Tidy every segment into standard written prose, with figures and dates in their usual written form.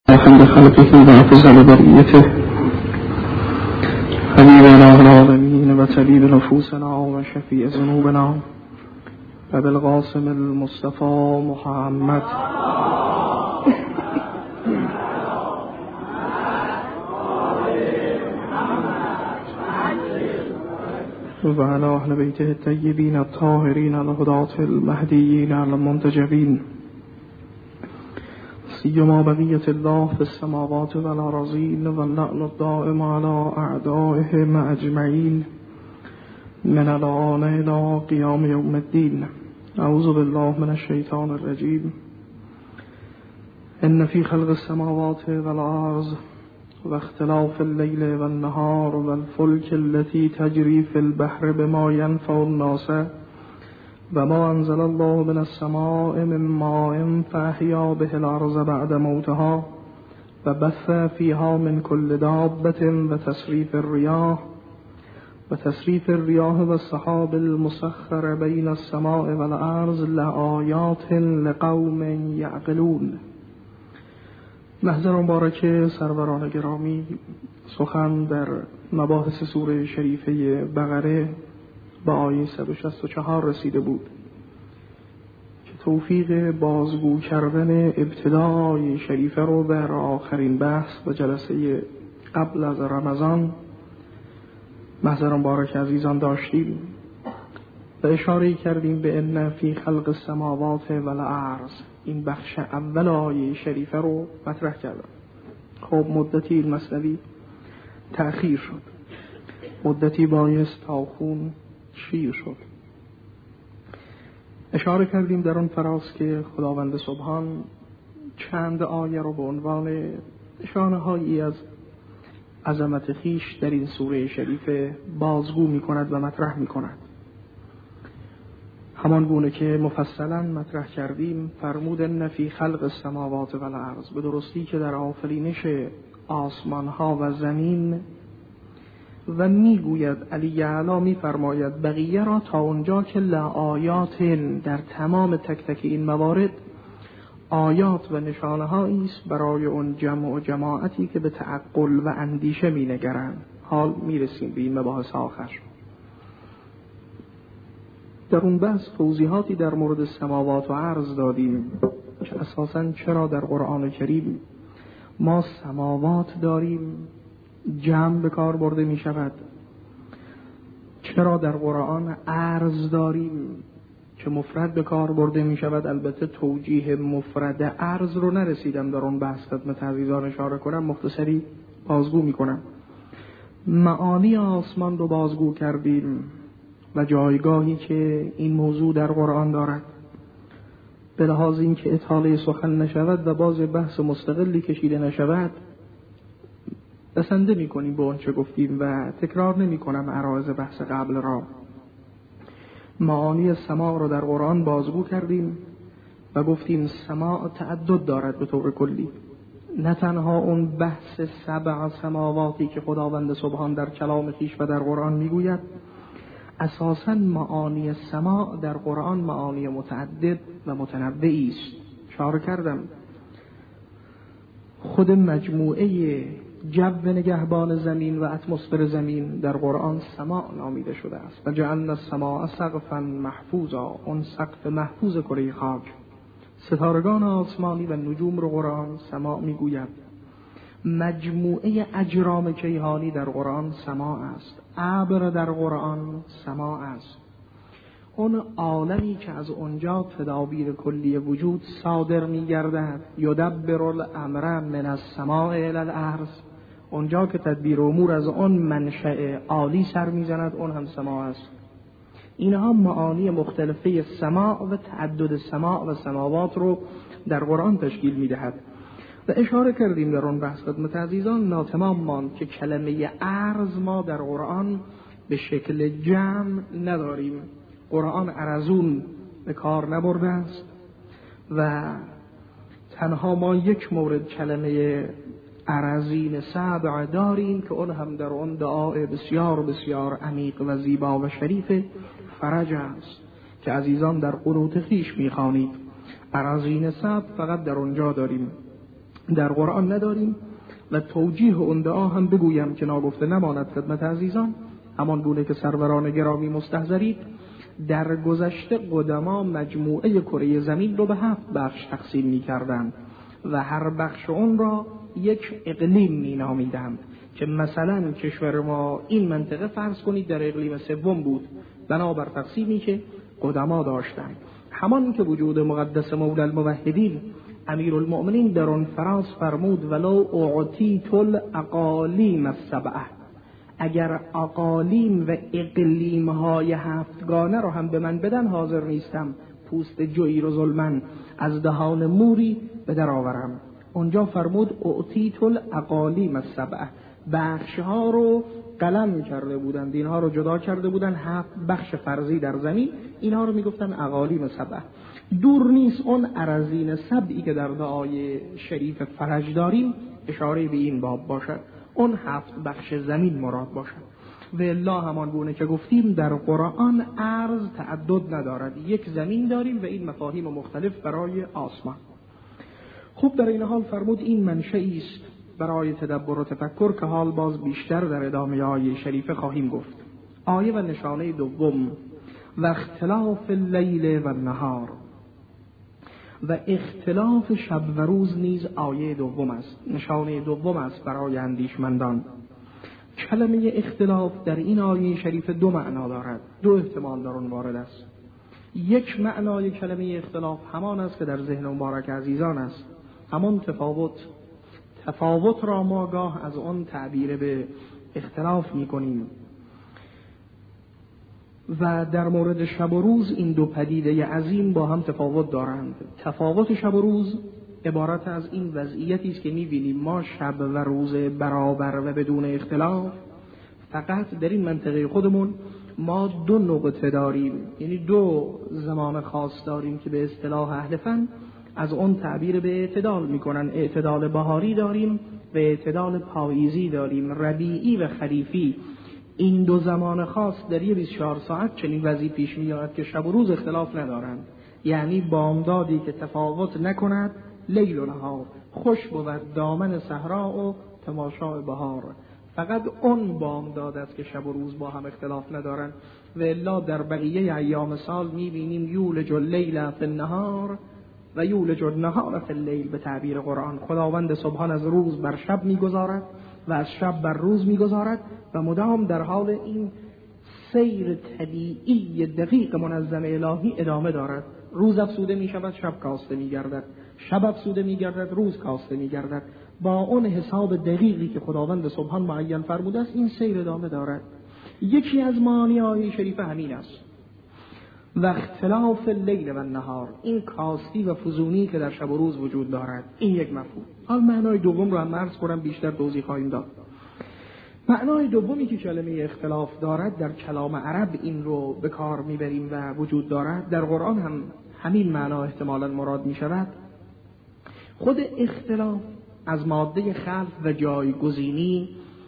خير خلقه وأفضل بريته حبيبنا العالمين وطبيب نفوسنا وشفيع ذنوبنا وبالقاسم المصطفى محمد وعلى أهل بيته الطيبين الطاهرين الهداة المهديين المنتجبين سيما بقية الله في السماوات والأراضين واللعنة الدائم على أعدائهم أجمعين من الآن إلى قيام يوم الدين. أعوذ بالله من الشيطان الرجيم. إن في خلق السماوات والأرض واختلاف الليل والنهار والفلك التي تجري في البحر بما ينفع الناس وما أنزل الله من السماء من ماء فأحيا به الأرض بعد موتها وبث فيها من كل دابة وتصريف الرياح والسحاب المسخر بين السماء والأرض لآيات لقوم يعقلون. محضر مبارک سروران گرامی، سخن در مباحث سوره شریفه بقره با آیه 164 رسیده بود که توفیق بازگو کردن ابتدای شریفه رو در آخرین بحث و جلسه قبل از رمضان محضر مبارک عزیزان داشتیم و اشاره کردیم به ان فی خلق السماوات والارض. این بخش اول آیه شریفه رو مطرح کردم. خب مدتی این مسئله تأخیر شد، مدتی بایست تا خون شیر شد. اشاره کردیم در اون فراز که خداوند سبحان چند آیه رو به عنوان نشانه هایی از عظمت خویش در این سوره شریفه بازگو می کند و مطرح می کند. همان گونه که مفصلا مطرح کردیم فرمود ان فی خلق السماوات والارض، به درستی که در آفرینش آسمان ها و زمین، و میگوید علی اعلی میفرماید بقیه را تا اونجا که لآیات، در تمام تک تک این موارد آیات و نشانه هایی است برای اون جمع و جماعتی که به تعقل و اندیشه می نگرند. حال میرسیم به این مباحث آخر. در اون بحث توضیحاتی در مورد سماوات و ارض دادیم که اساساً چرا در قرآن کریم ما سماوات داریم جمع به کار برده می شود، چرا در قرآن ارض داریم که مفرد به کار برده می شود. البته توجیه مفرد ارض رو نرسیدم در اون بحث خدمت عزیزان اشاره کنم، مختصری بازگو می کنم. معانی آسمان رو بازگو کردیم و جایگاهی که این موضوع در قرآن دارد، به لحاظ این که اطاله سخن نشود و باز بحث مستقلی کشیده نشود بسنده می کنیم به آنچه گفتیم و تکرار نمی کنم عرایض بحث قبل را. معانی سماع را در قرآن بازگو کردیم و گفتیم سماع تعدد دارد به طور کلی، نه تنها اون بحث 7 سماواتی که خداوند سبحان در کلام خویش و در قرآن میگوید. اساساً معانی سماع در قرآن معانی متعدد و متنوعی است. اشاره کردم خود مجموعه جو نگهبان زمین و اتمسفر زمین در قرآن سماع نامیده شده است. و جعلنا السماء سقفا محفوظا، اون سقف محفوظ کره خاک. ستارگان آسمانی و نجوم رو قرآن سماع میگوید. مجموعه اجرام کیهانی در قرآن سماع است. ابر در قرآن سماع است. اون عالمی که از اونجا تدابیر کلی وجود صادر می‌گردد، یدبر الامر من السماء الی الارض، اونجا که تدبیر امور از اون منشأ عالی سر میزند، اون هم سماع است. اینها معانی مختلفه سماع و تعدد سماع و سماوات رو در قرآن تشکیل می‌دهد. و اشاره کردیم در اون بحث خدمت عزیزان ناتمام ماند که کلمه ارض ما در قرآن به شکل جمع نداریم. قرآن ارزون به کار نبرده است و تنها ما یک مورد کلمه ارزین 7 داریم که اون هم در اون دعای بسیار بسیار عمیق و زیبا و شریف فرج است که عزیزان در قنوت خویش میخوانید. ارزین 7 فقط در اونجا داریم. در قرآن نداریم و توجیه اون دعا هم بگویم که ناگفته نماند خدمت عزیزان. همان گونه که سروران گرامی مستحضرید، در گذشته قدما مجموعه کره زمین رو به 7 بخش تقسیم می‌کردند و هر بخش اون را یک اقلیم می‌نامیدند، که مثلا کشور ما این منطقه فرض کنید در اقلیم سوم بود، بنابر تقسیمی که قدما داشتند. همان که وجود مقدس مولا الموحدین امیرالمؤمنین در آن فراز فرمود ولو اعطیت الاقالیم السبعه، اگر اقالیم و اقلیم‌های 7گانه رو هم به من بدن حاضر نیستم پوست جویی رو ظلمن از دهان موری به در آورم. اونجا فرمود اعطیت الاقالیم السبعه، بخش‌ها رو قلم کرده بودند، اینها رو جدا کرده بودند 7 بخش فرضی در زمین، اینها رو میگفتن اقالیم سبعه. دور نیست اون اراضین سبعی که در دعای شریف فرج داریم اشاره به این باب باشد، اون 7 بخش زمین مراد باشد. و الا همان گونه که گفتیم در قرآن ارض تعدد ندارد، یک زمین داریم و این مفاهیم مختلف برای آسمان. خوب، در این حال فرمود این منشئی است برای تدبر و تفکر که حال باز بیشتر در ادامه آیه شریفه خواهیم گفت. آیه و نشانه دوم و اختلاف اللیل و النهار، و اختلاف شب و روز نیز آیه دوم است، نشانه دوم است برای اندیشمندان. کلمه اختلاف در این آیه شریف 2 معنا دارد، 2 احتمال در آن وارد است. یک معنای کلمه اختلاف همان است که در ذهن مبارک عزیزان است، همان تفاوت را ما گاه از آن تعبیر به اختلاف می کنیم. و در مورد شب و روز این 2 پدیده عظیم با هم تفاوت دارند. تفاوت شب و روز عبارت از این وضعیتی است که می‌بینیم ما شب و روز برابر و بدون اختلاف، فقط در این منطقه خودمون ما 2 نقطه داریم، یعنی 2 زمان خاص داریم که به اصطلاح اهل فن از اون تعبیر به اعتدال میکنن. اعتدال بهاری داریم و اعتدال پاییزی داریم، ربیعی و خریفی. این 2 زمان خاص در 24 ساعت چنین وضعی پیش میاد که شب و روز اختلاف ندارند، یعنی بامدادی که تفاوت نکند، لیل و نهار، خوش بود دامن صحرا و تماشای بهار. فقط اون بامداد است که شب و روز با هم اختلاف ندارند. و الا در بقیه ایام سال میبینیم یولج اللیل فی النهار و یولج النهار فی اللیل. به تعبیر قرآن خداوند سبحان از روز بر شب میگذارد و از شب بر روز میگذارد و مدام در حال این سیر طبیعی دقیق منظم الهی ادامه دارد. روز افسوده می شود، شب کاسته می گردد، شب افسوده می گردد، روز کاسته می گردد. با اون حساب دقیقی که خداوند سبحان معین فرموده است این سیر ادامه دارد. یکی از معانی آیه شریفه همین است، و اختلاف اللیل و النهار، این کاستی و فزونی که در شب و روز وجود دارد، این یک مفهوم. حال معنای دوم رو هم عرض کنم، بیشتر توضیح خواهیم داد. معنای دومی که کلمه اختلاف دارد در کلام عرب این رو به کار میبریم و وجود دارد، در قرآن هم همین معنا احتمالاً مراد می شود. خود اختلاف از ماده خلف و جایگزینی،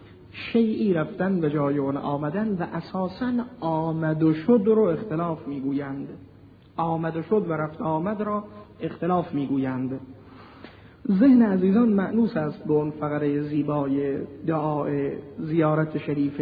شیئی رفتن و جای اون آمدن، و اساساً آمد و شد رو اختلاف میگویند. آمد و شد و رفت آمد را اختلاف میگویند. ذهن عزیزان مأنوس است به اون فقره زیبای دعای زیارت شریف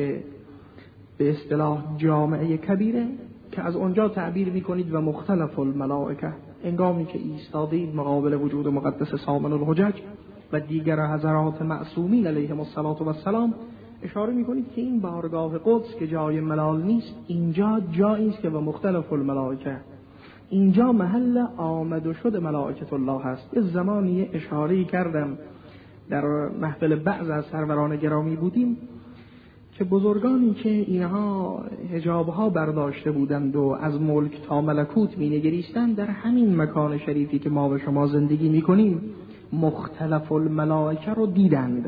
به اصطلاح جامعه کبیره که از اونجا تعبیر میکنید و مختلف الملائکه، انگامی که ایستادید مقابل وجود مقدس سامن الحجج و دیگر حضرات معصومین علیهم السلام، اشاره میکنید که این بارگاه قدس که جای ملال نیست، اینجا جایی است که و مختلف الملائکه، اینجا محل آمد و شد ملائکت الله هست. یه زمانی اشاره کردم در محفل بعض از سروران گرامی بودیم که بزرگانی که اینها حجابها برداشته بودند و از ملک تا ملکوت می نگریستند، در همین مکان شریفی که ما و شما زندگی می کنیم مختلف الملائکه رو دیدند،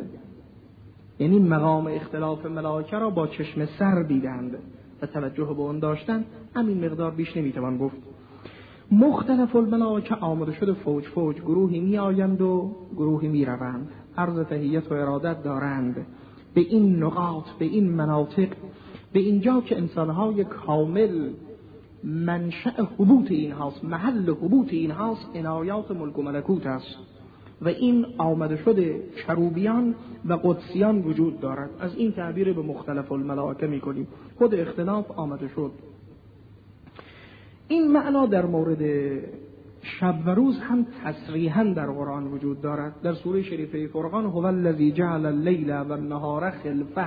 یعنی مقام اختلاف ملائکه را با چشم سر دیدند و توجه به اون داشتند. همین مقدار بیش نمیتوان گفت. مختلف الملائکه آمده شده فوج فوج، گروهی می آیند و گروهی می روند، عرض تحیت و ارادت دارند به این نقاط، به این مناطق، به اینجا که انسانهای کامل منشأ حبوط این هاست، محل حبوط این هاست عنایات ملک و ملکوت است. و این آمده شده کروبیان و قدسیان وجود دارد. از این تعبیر به مختلف الملائکه میکنیم. خود اختلاف آمده شد. این معنا در مورد شب و روز هم تصریحاً در قرآن وجود دارد. در سوره شریفه فرقان هو الذی جعل اللیل و النهار خلفه،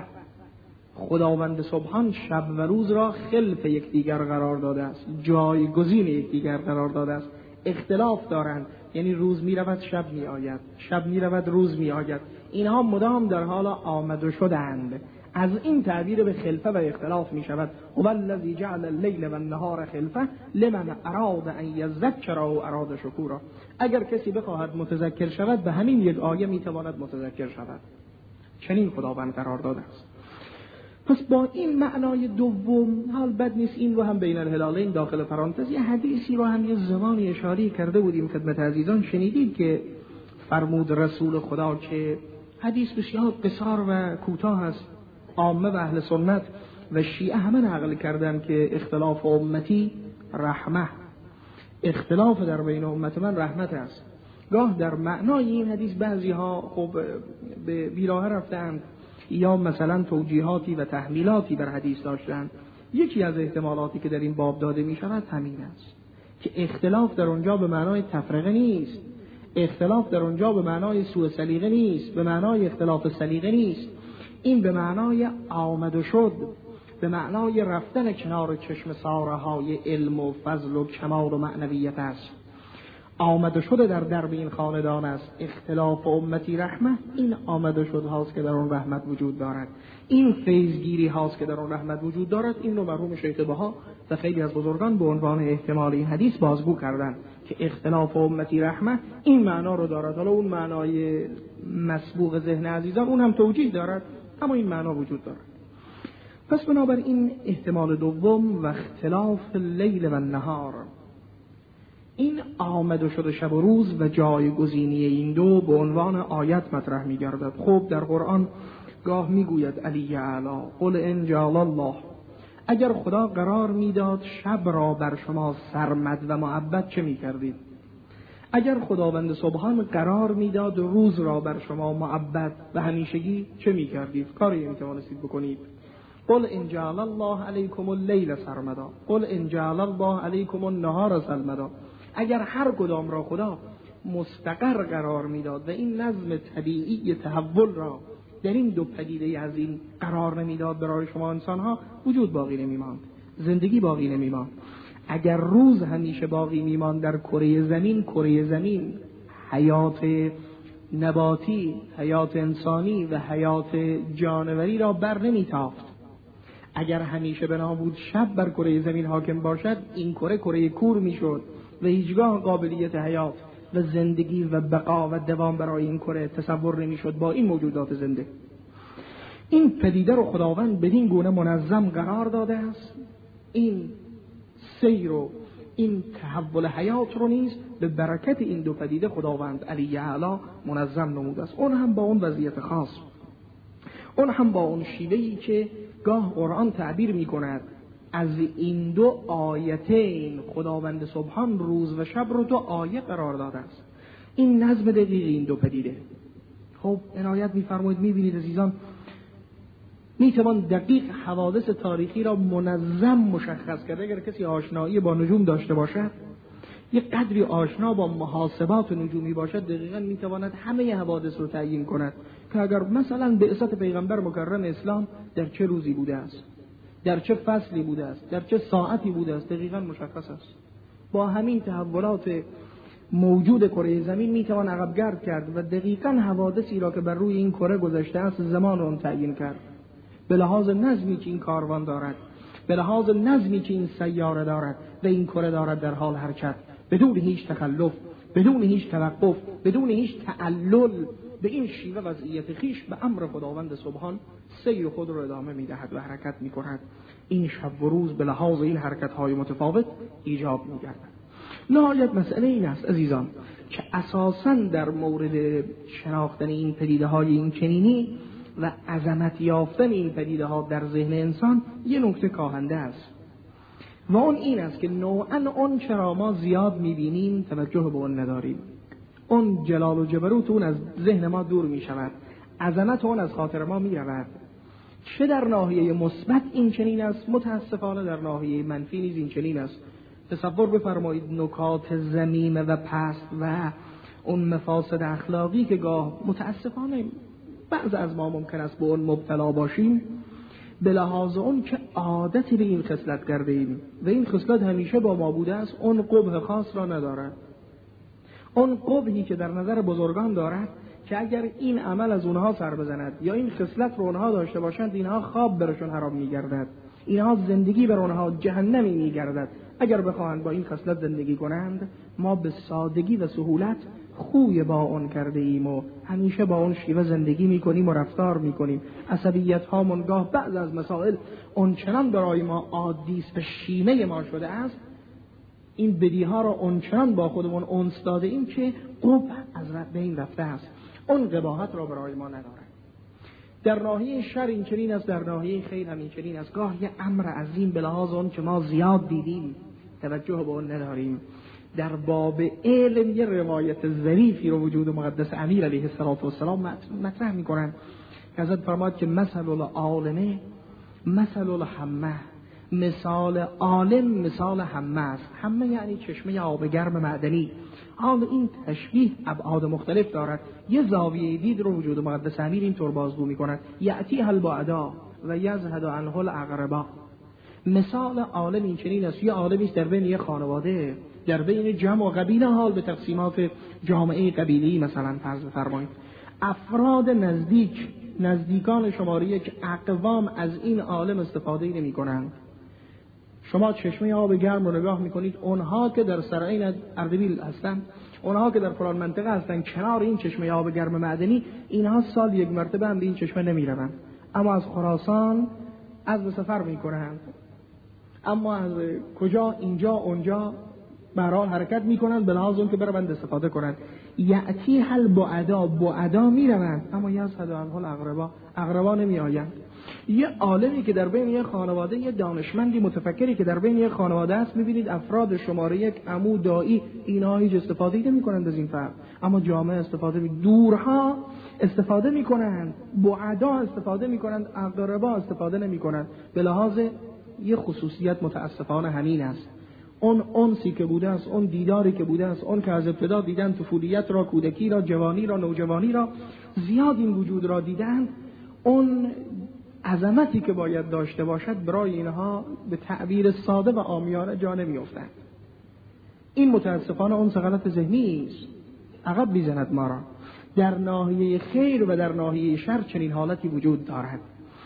خداوند سبحان شب و روز را خلف یکدیگر قرار داده است، جایگزین یکدیگر قرار داده است. اختلاف دارند، یعنی روز می رود شب می آید، شب می رود روز می آید. اینها مدام در حال آمده شدند. از این تعبیر به خلفه و اختلاف می شود. هو الذی جعل اللیل و النهار خلفه لمن اراد ان یذکر او اراد شکورا. اگر کسی بخواهد متذکر شود به همین یک آیه می تواند متذکر شود. چنین خداوند قرار داده است. پس با این معنای دوم، حال بد نیست این رو هم بین الهلالین داخل پرانتز یه حدیثی رو هم یه زمانی اشاره کرده بودیم خدمت عزیزان. شنیدید که فرمود رسول خدا که حدیث بسیار قصار و کوتاه است. عامه و اهل سنت و شیعه همه نقل کردن که اختلاف امتی رحمه، اختلاف در بین امت من رحمت است. گاه در معنای این حدیث بعضی ها خب به بیراه رفتند یا مثلا توجیهاتی و تحمیلاتی بر حدیث داشتند. یکی از احتمالاتی که در این باب داده می شود همین است که اختلاف در اونجا به معنای تفرقه نیست، اختلاف در اونجا به معنای سوء سلیقه نیست، به معنای اختلاف سلیقه نیست. این به معنای آمد و شد، به معنای رفتن کنار چشم سارهای علم و فضل و کمال و معنویت است. آمد و شده در درب این خاندان است. اختلاف امتی رحمت، این آمد و شد هاست که در اون رحمت وجود دارد، این فیضگیری هاست که در اون رحمت وجود دارد. این رو مرحوم شیخ بها و خیلی از بزرگان به عنوان احتمال این حدیث بازگو کردن که اختلاف امتی رحمت این معنا رو دارد. حالا اون معنای مسبوق ذهن عزیزان اون هم توجیه دارد، اما این معنا وجود دارد. پس بنابراین احتمال دوم و اختلاف اللیل و النهار، این آمد و شد شب و روز و جایگزینی این دو به عنوان آیت مطرح می گردد. خب در قرآن گاه می گوید علی اعلی قل ان جعل الله، اگر خدا قرار می داد شب را بر شما سرمد و معبد چه می کردید؟ اگر خداوند سبحان قرار می داد روز را بر شما معبد و همیشگی چه می کردید؟ کاری می توانستید بکنید. قل ان جعل الله علیکم اللیل سرمدا، قل ان جعل الله علیکم النهار سرمدا. اگر هر کدام را خدا مستقر قرار میداد و این نظم طبیعی تحول را در این دو پدیده از این قرار نمیداد برای شما انسان ها، وجود باقی نمیماند، زندگی باقی نمیماند. اگر روز همیشه باقی میماند در کره زمین حیات نباتی، حیات انسانی و حیات جانوری را بر نمیتافت. اگر همیشه بنا بود شب بر کره زمین حاکم باشد، این کره کور میشد و هیچگاه قابلیت حیات و زندگی و بقا و دوام برای این کره تصور نمیشد با این موجودات زنده. این پدیده رو خداوند بدین گونه منظم قرار داده است. این سیر و این تحول حیات رو نیز به برکت این دو پدیده خداوند علی اعلی منظم نموده است. اون هم با اون وضعیت خاص، اون هم با اون شیوهی که گاه قرآن تعبیر می کند از این دو آیتین خداوند سبحان روز و شب رو دو آیه قرار داده است. این نظم دقیق این دو پدیده. خب عنایت می‌فرمایید، می‌بینید عزیزان میتوان دقیق حوادث تاریخی را منظم مشخص کرد. اگر کسی آشنایی با نجوم داشته باشد، یک قدری آشنا با محاسبات نجومی باشد، دقیقاً میتواند همه حوادث رو تعیین کند که اگر مثلا بعثت پیغمبر مکرم اسلام در چه روزی بوده است، در چه فصلی بوده است، در چه ساعتی بوده است، دقیقاً مشخص است. با همین تحولات موجود کره زمین میتوان عقب‌گرد کرد و دقیقاً حوادثی را که بر روی این کره گذشته است زمان را تعیین کرد، به لحاظ نظمی که این کاروان دارد، به لحاظ نظمی که این سیاره دارد و این کره دارد در حال حرکت، بدون هیچ تخلف، بدون هیچ توقف، بدون هیچ تعلل، به این شیوه وضعیت خیش به امر خداوند سبحان سیر خود را ادامه میدهد و حرکت میکند. این شب و روز به لحاظ این حرکت‌های متفاوت ایجاب می‌گردد. نهایت مسئله این است عزیزان که اساساً در مورد شناختن این پدیده‌های این چنینی و عظمت یافتن این پدیده‌ها در ذهن انسان یه نکته کاهنده است و اون این است که نوعاً اون چرا ما زیاد می‌بینیم توجه به اون نداریم. اون جلال و جبروت اون از ذهن ما دور می شود، عظمت اون از خاطر ما می رود. چه در ناحیه مثبت این چنین است، متاسفانه در ناحیه منفی نیز این چنین است. تصور بفرمایید نکات ذمیم و پست و اون مفاسد اخلاقی که گاه متاسفانه بعض از ما ممکن است به اون مبتلا باشیم، به لحاظ اون که عادتی به این خصلت کرده ایم و این خصلت همیشه با ما بوده است، اون قبح خاص را ندارد. اون قبحی که در نظر بزرگان دارد که اگر این عمل از اونها سر بزند یا این خصلت رو اونها داشته باشند، اینها خواب برشون حرام میگردد، اینها زندگی بر اونها جهنمی میگردد. اگر بخواهند با این خصلت زندگی کنند، ما به سادگی و سهولت خوی با اون کرده ایم و همیشه با اون شیوه زندگی میکنیم و رفتار میکنیم. عصبیت ها منگاه بعض از مسائل اون چنان برای ما عادی است و شیمه ما شده است، این بدیها را اون چنان با خودمون انس داده ایم که قبح از بین رفته است، اون قباحت را برای ما ندارد. در ناحیه شر این چنین است، در ناحیه خیر همین چنین است. گاه یه امر عظیم به لحاظ اون که ما زیاد دیدیم توجه به اون نداریم. در باب علم یه روایت ظریفی رو وجود مقدس امیر علیه السلام مطرح میکنن که حضرت فرماد که مثل العالم مثل الحمه، مثال عالم مثال حمه است. حمه یعنی چشمه آب گرم معدنی. حال این تشبیه ابعاد مختلف دارد. یه زاویه دید رو وجود مقدس امیر اینطور بازگو میکنند: یأتیها البعدا و یزهد عنه الاقربا. مثال عالم این چنین است: یه عالمی است در بین یه خانواده، در بین جمع و قبیله، حال به تقسیمات جامعه قبیله‌ای مثلا فرض بفرمایید، افراد نزدیکان شماره یک اقوام از این عالم استفاده نمی‌کنند. شما چشمه آب گرم رو نگاه میکنید، اونها که در سرعین اردبیل هستن، اونها که در فلان منطقه هستن کنار این چشمه آب گرم معدنی، اینها سال یک مرتبه هم به این چشمه نمیروند، اما از خراسان از سفر میکنند، اما از کجا اینجا اونجا برای حرکت میکنند به لحاظ اون که بروند استفاده کنند. یأتی هل بعدا میروند، اما یزهد عنه الاقربا، اقربا نمی آیند. یه عالمی که در بین یه خانواده، یه دانشمندی متفکری که در بین یه خانواده است، میبینید افراد شماره یک عمو دایی اینها هیچ استفاده نمی کنند از این فرد، اما جامعه استفاده دورها استفاده میکنند، بعدا استفاده میکنند، اقربا استفاده نمی کنند. به لحاظ یه خصوصیت متاسفانه همین است. اون انسی که بوده است، اون دیداری که بوده است، اون که از ابتدا دیدن طفولیت را، کودکی را، جوانی را، نوجوانی را، زیاد این وجود را دیدن، اون عظمتی که باید داشته باشد برای اینها به تعبیر ساده و عامیانه جا نمی‌افتد. این متاسفانه اون غلط ذهنی است، عقب می‌زند ما را. در ناحیه خیر و در ناحیه شر چنین حالتی وجود دارد.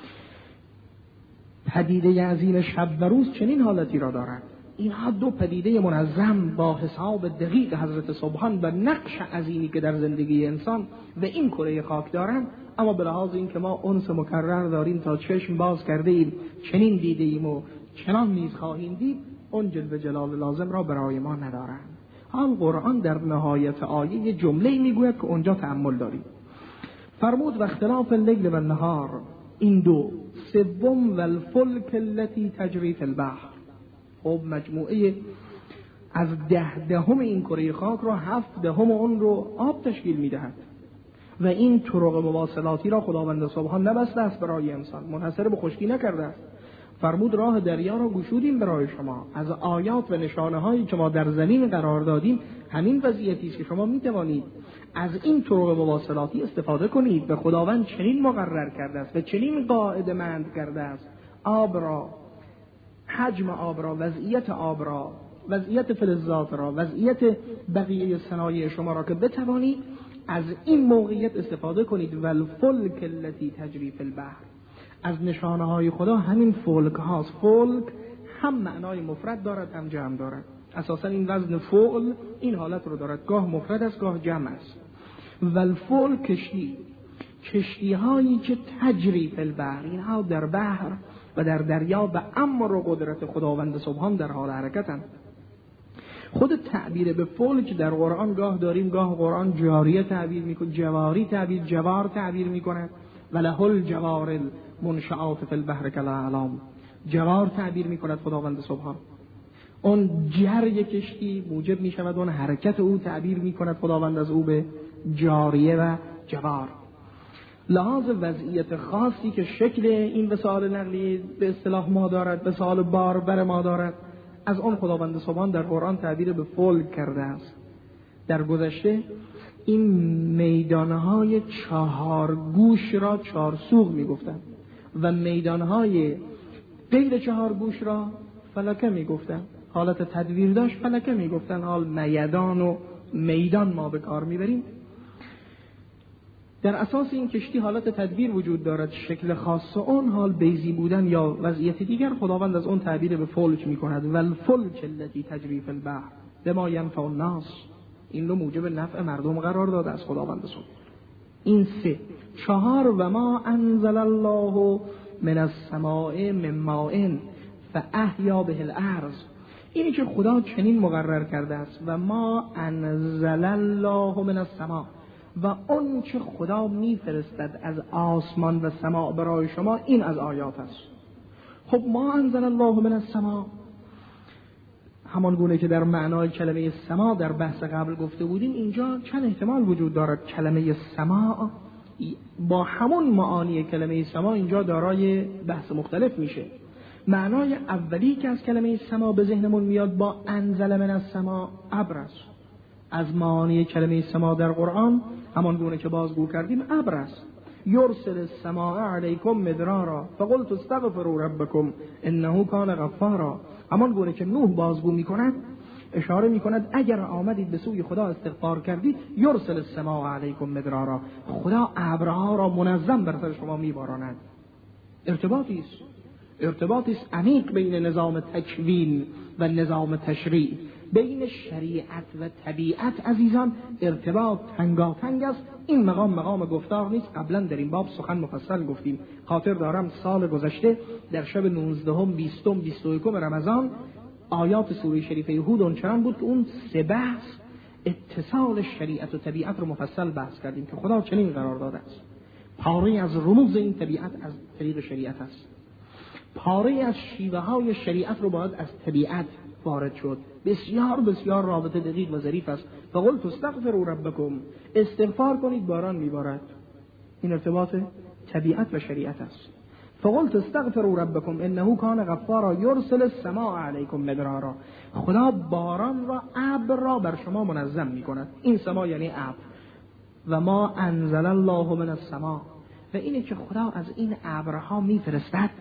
پدیده عظیم شب و روز چنین حالتی را دارد. اینها دو پدیده منظم با حساب دقیق حضرت سبحان و نقش عظیمی که در زندگی انسان و این کره خاک دارند، اما به لحاظ این که ما انس مکرر داریم تا چشم باز کرده ایم، چنین دیده ایم و چنان نیز خواهیم دید، اون جلوه جلال لازم را برای ما ندارند. حال قرآن در نهایت آیه جمله میگوید که اونجا تأمل داریم. فرمود و اختلاف اللیل و النهار، این دو، سوم و الفلک التي تجری فی البحر. خب مجموعه از 10 این کره خاک را 7 اون رو آب تشکیل میدهد و این طرق مواصلاتی را خداوند سبحان نبسته است برای انسان، منحصر به خشکی نکرده است. فرمود راه دریا را گشودیم برای شما. از آیات و نشانه هایی که ما در زمین قرار دادیم همین وضعیتی است که شما میتوانید از این طرق مواصلاتی استفاده کنید و خداوند چنین مقرر کرده است و چنین قاعده مند کرده است. آب را، حجم آب را، وضعیت آب را، وضعیت فلزات را، وضعیت بقیه صنایع شما را که بتوانید از این موقعیت استفاده کنید. و الفلک التي تجری فی البحر، از نشانه های خدا همین فلک هاست. فلک هم معنای مفرد دارد هم جمع دارد. اساسا این وزن فعل این حالت رو دارد، گاه مفرد است گاه جمع است. و الفلک کشتی هایی که تجری فی البحر، اینها در بحر و در دریا و امر و قدرت خداوند سبحان در حال حرکتند. خود تعبیر به فلک در قرآن گاه داریم، گاه قرآن جاریه تعبیر میکنه، جوار تعبیر میکنه. وله الجوار المنشآت فی البحر کالاعلام، جوار تعبیر میکند خداوند سبحان. اون جری کشتی موجب می شود اون حرکت او تعبیر می کند خداوند از او به جاریه و جوار. لحاظ وضعیت خاصی که شکل این وسایل نقلیه به اصطلاح ما دارد، وسایل باربر ما دارد، از اون خداوند سبحان در قرآن تعبیر به فلک کرده است. در گذشته این میدانهای 4 گوش را 4 سوق می گفتند و میدانهای غیر 4 گوش را فلکه می گفتند. حالت تدویر داشت، فلکه می گفتند. حال میدان و میدان ما به کار می بریم. در اساس این کشتی حالت تدبیر وجود دارد، شکل خاص اون، حال بیضی بودن یا وضعیت دیگر، خداوند از اون تعبیر به فلک می کند. و الفلک التي تجری فی البحر بما ينفع الناس. این رو موجب نفع مردم قرار داده از خداوند سبحانه. این 3. 4 و ما انزل الله من السماء من ماء فاحیا به الارض. اینی که خدا چنین مقرر کرده است و ما انزل الله من السماء، و اون چه خدا میفرستد از آسمان و سماع برای شما، این از آیات است. خب ما انزل الله من السماء، همان گونه که در معنای کلمه سماع در بحث قبل گفته بودیم، اینجا چند احتمال وجود دارد. کلمه سماع با همون معانی کلمه سماع اینجا دارای بحث مختلف میشه. معنای اولی که از کلمه سماع به ذهنمون میاد با انزل من السماء ابر است. از معانی کلمه سماع در قرآن همان گونه که بازگو کردیم ابر است. یرسل السماء علیکم مدرارا فقلت استغفروا ربکم انه کان غفارا. همان گونه که نوح بازگو میکند، اشاره میکند اگر آمدید به سوی خدا استغفار کردید، یرسل السماء علیکم مدرارا، خدا ابرها را منظم بر سر شما میباراند. ارتباطی است عمیق بین نظام تکوین و نظام تشریع، بین شریعت و طبیعت عزیزان ارتباط تنگاتنگ است. این مقام گفتار نیست. قبلا در این باب سخن مفصل گفتیم. خاطر دارم سال گذشته در شب 19 20 21 رمضان آیات سوره شریفه هود اونچنان بود که اون 3 بحث اتصال شریعت و طبیعت رو مفصل بحث کردیم که خدا چنین قرار داده است. پاره از رموز این طبیعت از طریق شریعت است. پاره از شیوه های شریعت رو باید از طبیعت وارد شد. بسیار بسیار رابطه دقیق و ظریف است. فقلت استغفروا ربکم، استغفار کنید باران میبارد. این ارتباط طبیعت و شریعت است. فقلت استغفروا ربکم انه کان غفارا یرسل السماء علیکم مدرارا. خدا باران را، ابر را بر شما منظم میکند. این سما یعنی ابر. و ما انزل الله من السماء، و اینه که خدا از این ابرها میفرستد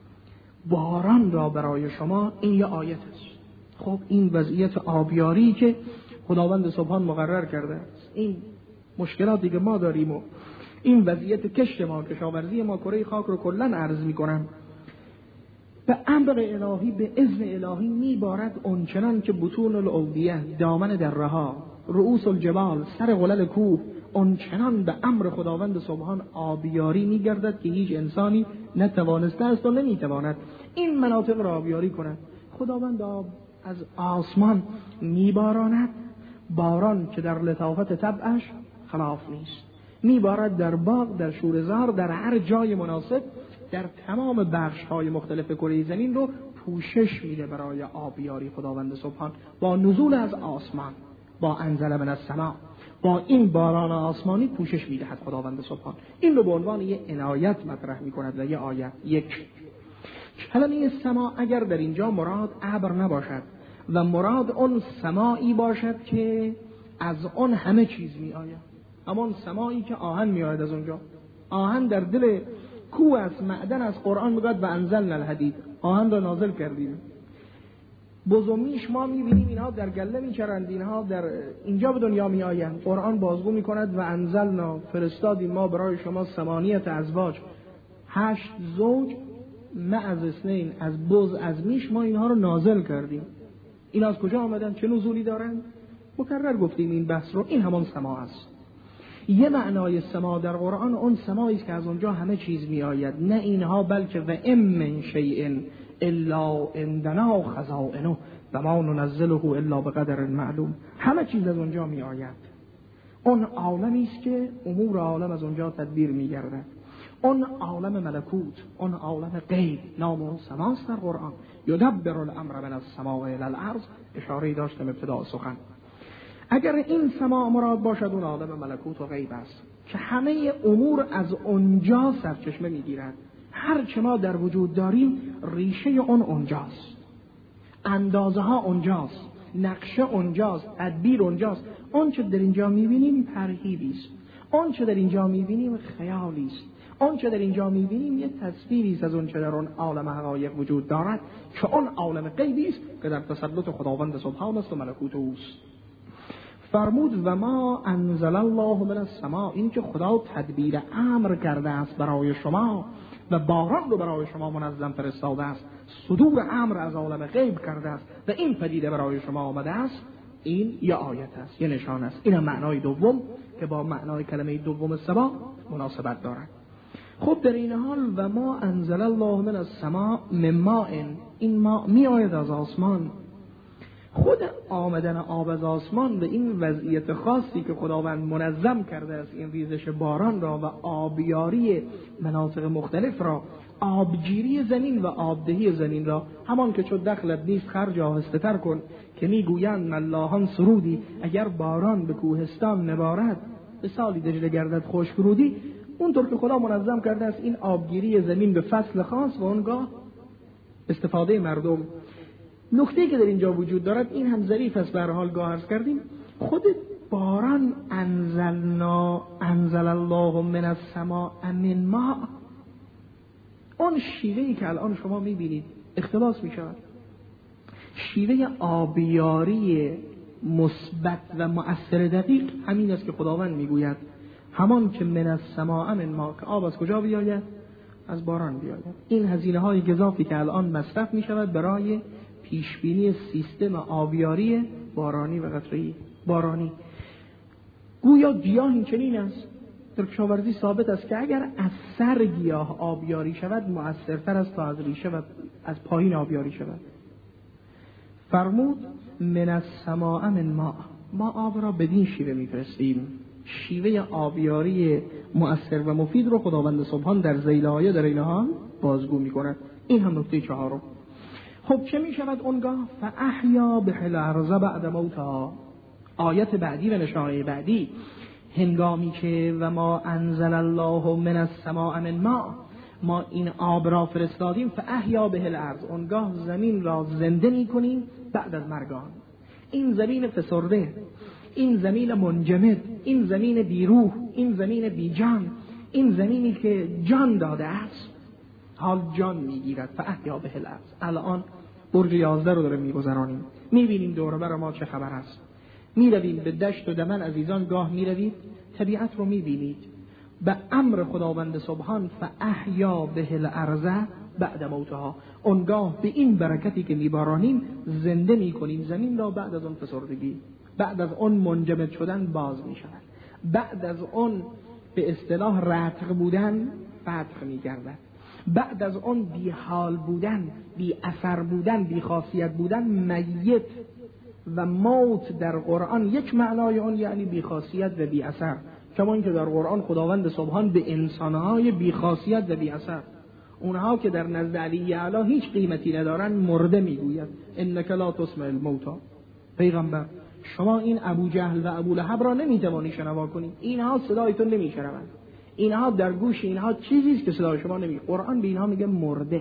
باران را برای شما. این یه آیت است. خب این وضعیت آبیاری که خداوند سبحان مقرر کرده است، این مشکلاتی که ما داریم و این وضعیت کشت ما، کشاورزی ما، کره خاک رو کلن عرض میکنم، به امر الهی، به اذن الهی میبارد. اونچنان که بطون الاودیه، دامن درها، رؤوس الجبال، سر قلل کوه، اونچنان به امر خداوند سبحان آبیاری میگردد که هیچ انسانی نتوانسته است و نمیتواند این مناطق را آبیاری کند. خداوند از آسمان میباراند، باران که در لطافت طبعش خلاف نیست. میبارد در باغ، در شوره‌زار، در هر جای مناسب، در تمام بخش‌های مختلف کره زمین رو پوشش میده برای آبیاری خداوند سبحان با نزول از آسمان، با انزل من السماء، با این باران آسمانی پوشش میدهد خداوند سبحان. این رو به عنوان یه عنایت مطرح میکند و یه آیت. یک کلمه سما اگر در اینجا مراد ابر نباشد و مراد اون سمایی باشد که از اون همه چیز می آید، اما سمایی که آهن می آید از اونجا، آهن در دل کوه است، معدن از قرآن میگوید و انزلنا الحدید، آهن را نازل کردیم. بزمیش ما میبینیم اینها در گله میچرند، اینها در اینجا به دنیا می آیند. قرآن بازگو میکند و انزلنا، فرستادیم ما برای شما 8 ازواج، 8 زوج معز اثنین، از بز از میش ما اینها رو نازل کردیم. این از کجا آمدن؟ چه نزولی دارند؟ مکرر گفتیم این بحث رو. این همان سما است. یه معنای سما در قرآن اون سمایی است که از اونجا همه چیز می آید، نه اینها، بلکه و ام من شیء الا عندنا خزائنه و ما ننزله الا بقدر معلوم. همه چیز از اونجا می آید. اون عالمی است که امور عالم از اونجا تدبیر می گردد. اون عالم ملکوت، اون عالم غیب، نام اون سماست در قرآن. یدبر الامر من السماء الی الارض، اشاره داشتم ابتداء سخن. اگر این سماع مراد باشد، اون عالم ملکوت و غیب است که همه امور از اونجا سرچشمه میگیرد. هر چه ما در وجود داریم ریشه اون اونجاست، اندازه ها اونجاست، نقشه اونجاست، تدبیر اونجاست. اون چه در اینجا میبینیم ترهیبی است، اون چه در اینجا میبینیم خیالی است، اون چه در اینجا میبینیم یک تصویری است از اون چه در اون عالم حقایق وجود دارد که اون عالم غیبی است که در تسلط خداوند سبحان است و ملکوت اوست. فرمود و ما انزل الله من السماء، این که خدا تدبیر امر کرده است برای شما و باران رو برای شما منظم فرستاده است، صدور امر از عالم غیب کرده است و این پدیده برای شما آمده است. این یه آیت است، یه نشان است. این هم معنای دوم که با معنای کلمه دوم سما مناسبت دارد. خب در این حال و ما انزل الله من السماء من ماء، این ماء می آید از آسمان. خود آمدن آب از آسمان به این وضعیت خاصی که خداوند منظم کرده است، این ریزش باران را و آبیاری مناطق مختلف را، آبگیری زمین و آبدهی زمین را، همان که چون دخلت نیست خرج آهسته تر کن که میگویند ملاحان سرودی، اگر باران به کوهستان نبارد به سالی دجله گردد خشک رودی. اونطور که خدا منظم کرده است این آبگیری زمین به فصل خاص و اونگاه استفاده مردم. نکته که در اینجا وجود دارد این هم ظریف است، به هر حال گاه عرض کردیم. خود باران انزل الله من السماء من ماء، اون شیوهی که الان شما میبینید اختلاس میشود، شیوه آبیاری مثبت و مؤثر دقیق همین است که خداوند میگوید همان که من السماء من ماء، که آب از کجا بیاید؟ از باران بیاید. این هزینه های گزافی که الان مصرف میشود برای پیشبینی سیستم آبیاری بارانی و قطره‌ای بارانی، گویا گیاه این چنین است. در کشاورزی ثابت است که اگر از سر گیاه آبیاری شود مؤثرتر است تا از ریشه و از پایین آبیاری شود. فرمود من السماء من ماء، ما آب را بدین شیوه میفرستیم. شیوه آبیاری مؤثر و مفید رو خداوند سبحان در ذیل آیه در این حال بازگو می‌کند. این هم نکته چهارم. خب چه می شود اونگاه؟ فاحیا به الارض بعد موتها، آیت بعدی و نشانه بعدی. هنگامی که و ما انزل الله من السماء من ماء، ما این آب را فرستادیم، فاحیا به الارض، اونگاه زمین را زنده می کنیم بعد از مرگان. این زمین فسرده، این زمین منجمد، این زمین بیروح، این زمین بیجان، این زمینی که جان داده است حال جان میگیرد. فاحیا به الارض. الان برج 11 رو داریم میگذرانیم، میبینیم دور بر ما چه خبر است. میرویم به دشت و دمن عزیزان، گاه میروید طبیعت رو میبینید به امر خداوند سبحان. فاحیا به الارض بعد موتها، اونگاه به این برکتی که میبارانیم زنده میکنیم زمین را بعد از اون فسردگی، بعد از اون منجمد شدن باز میشود، بعد از اون به اصطلاح رتق بودن فتح میگردد، بعد از اون بی حال بودن، بی اثر بودن، بی خاصیت بودن میت. و موت در قرآن یک معنای اون یعنی بی خاصیت و بی اثر، کما اینکه در قرآن خداوند سبحان به انسانهای بی خاصیت و بی اثر، اونها که در نزد علی اعلی هیچ قیمتی ندارن، مرده میگوید انک لا تسمع الموتى. پیغمبر شما این ابو جهل و ابو لهب را نمیتوانی شنوا کنی، اینها صدایتون نمیشنوند، اینها در گوش اینها چیزی است که صدای شما نمی. قرآن به اینها میگه مرده.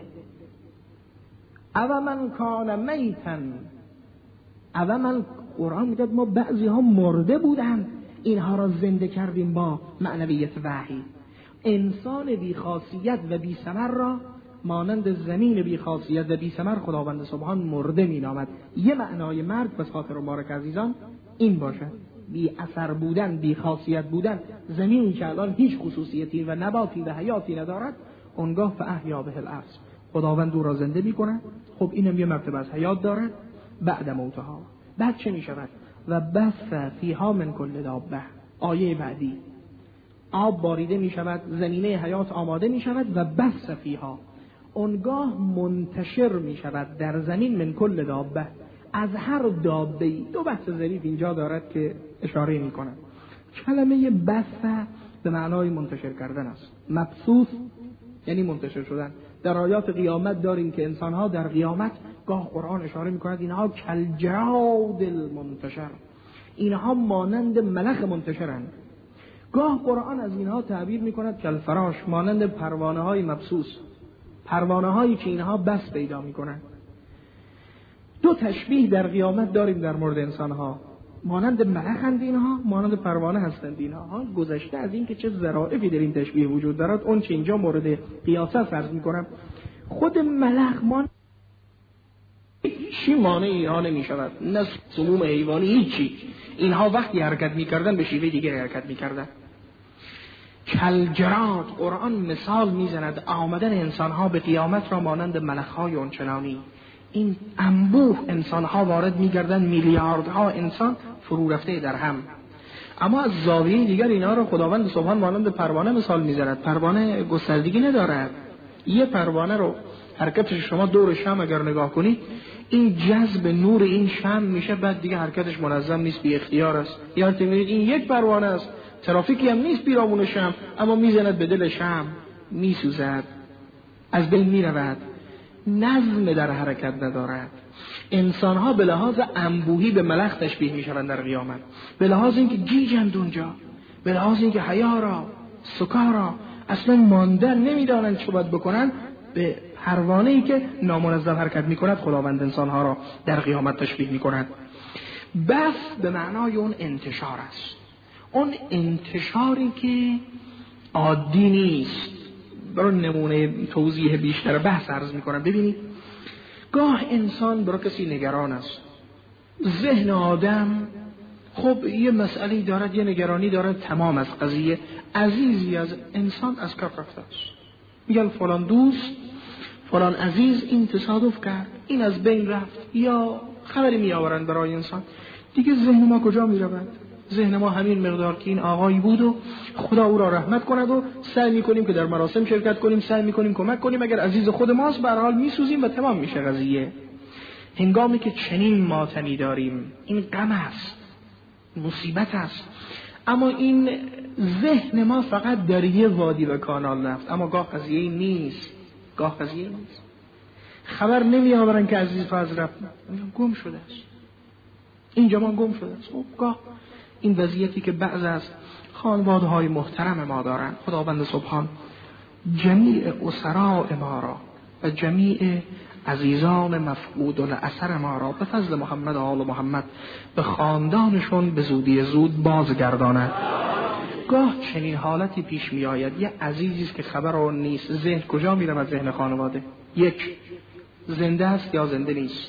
او من کان میتا، او من، قرآن میگه ما بعضی ها مرده بودن اینها را زنده کردیم با معنویت وحی. انسان بی خاصیت و بی ثمر را مانند زمین بی خاصیت و بی ثمر خداوند سبحان مرده مینامد. یه معنای مرگ پس خاطر مبارک عزیزان این باشد، بی اثر بودن، بی خاصیت بودن. زمینی که الان هیچ خصوصیتی و نباتی و حیاتی ندارد، اونگاه فاحیا به الارض، خداوند او را زنده میکنه. خب اینم یه مرتبه از حیات دارد بعد موتها. بعد چه میشود؟ و بث فیها من کل دابه، آیه بعدی آب باریده میشود، زمینه حیات آماده میشود و بث فیها، اونگاه منتشر میشود در زمین من کل دابه، از هر دابه‌ای. دو بحث ظریف اینجا دارد که اشاره میکنه. کلمه بث به معنای منتشر کردن است. مبثوث یعنی منتشر شدن. در آیات قیامت داریم که انسان‌ها در قیامت گاه قرآن اشاره می‌کند اینها کالجراد المنتشر، اینها مانند ملخ منتشرند. گاه قرآن از اینها تعبیر می‌کند کالفراش، مانند پروانه‌های مبثوث، پروانه‌هایی که اینها بس پیدا می‌کنند. دو تشبیه در قیامت داریم در مورد انسان‌ها، مانند ملخند اینها، مانند پروانه هستند اینها. گذشته از این که چه ظرافتی در این تشبیه وجود دارد، اون چه اینجا مورد قیاس فرض می‌کنم. خود ملخ هیچی مانع اینها نمی‌شود، نه سموم حیوانی هیچی. اینها وقتی حرکت می‌کردن به شیوه دیگه حرکت می‌کردن. کالجراد، قرآن مثال می‌زند آمدن انسان‌ها به قیامت را مانند ملخ‌های اونچنانی. این انبوه انسان‌ها وارد می‌گردند، میلیاردها انسان فرو رفته در هم. اما از زاویه دیگر اینها را خداوند سبحان مانند پروانه مثال می‌زند. پروانه گستردگی ندارد. یه پروانه رو حرکتش شما دور شمع اگر نگاه کنید، این جذب نور این شمع میشه، بعد دیگه حرکتش منظم نیست، بی اختیار است. یا می‌بینید این یک پروانه است، ترافیکی هم نیست بیرامون شمع، اما میزند به دل شمع، میسوزد، از بین میرود، نظم در حرکت ندارد. انسان‌ها به لحاظ انبوهی به ملخ تشبیه میشوند در قیامت، به لحاظ اینکه گیجند اونجا، به لحاظ اینکه حیا را، سکا را اصلا ماندن نمیدانند چه باید بکنن، به پروانه‌ای که نامنظم حرکت میکند خداوند انسان‌ها را در قیامت تشبیه میکند. بس به معنای اون انتشار است، اون انتشاری که عادی نیست. برای نمونه توضیح بیشتر بحث عرض میکنم. ببینید گاه انسان برای کسی نگران است، ذهن آدم خب یه مسئله دارد، یه نگرانی دارد، تمام از قضیه عزیزی از انسان از کف رفته است، میگن فلان دوست فلان عزیز این تصادف کرد، این از بین رفت، یا خبری میآورند برای انسان. دیگه ذهن ما کجا میرود؟ ذهن ما همین مقدار که این آقایی بود و خدا او را رحمت کند و سعی میکنیم که در مراسم شرکت کنیم، سعی میکنیم کمک کنیم، اگر عزیز خود ماست به هر حال میسوزیم و تمام میشه قضیه. هنگامی که چنین ماتمی داریم، این غم است، مصیبت است، اما این ذهن ما فقط در یه وادی و کانال رفت، اما گاه قضیه نیست، گاه قضیه نیست، خبر نمیآورن که عزیز فاز رفت، گم شده است، اینجا ما گم شده است. گاه این وضعیتی که بعض از خانواده‌های محترم ما دارند، خداوند سبحان جمیع اسراء ما را و جمیع عزیزان مفقود الاثر ما را به فضل محمد و آل محمد به خاندانشون به زودی زود بازگرداند. گاه چنین حالتی پیش می آید، یه عزیزی است که خبر آن نیست، ذهن کجا می رود؟ ذهن خانواده. یک، زنده است یا زنده نیست؟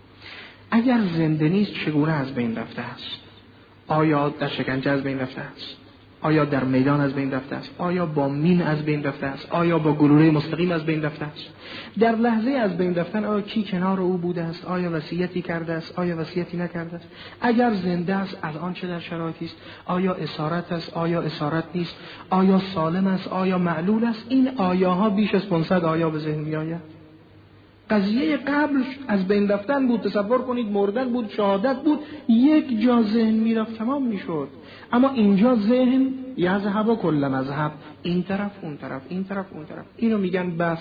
اگر زنده نیست چگونه از بین رفته است؟ آیا در شکنجه از بین رفته است؟ آیا در میدان از بین رفته است؟ آیا با مین از بین رفته است؟ آیا با گلوله مستقیم از بین رفته است؟ در لحظه از بین رفتن آیا کی کنار او بوده است؟ آیا وصیتی کرده است؟ آیا وصیتی نکرده است؟ اگر زنده است از آن چه در شرایطی است؟ آیا اسارت است؟ آیا اسارت نیست؟ آیا سالم است؟ آیا معلول است؟ این آیاها بیش از 500 آیا به ذهن میآید. قضیه قبل از بین رفتن بود، تصور کنید مردن بود، شهادت بود، یک جا ذهن میرفت تمام میشد. اما اینجا ذهن یذهب کل مذهب، این طرف اون طرف، این طرف اون طرف. اینو میگن بس.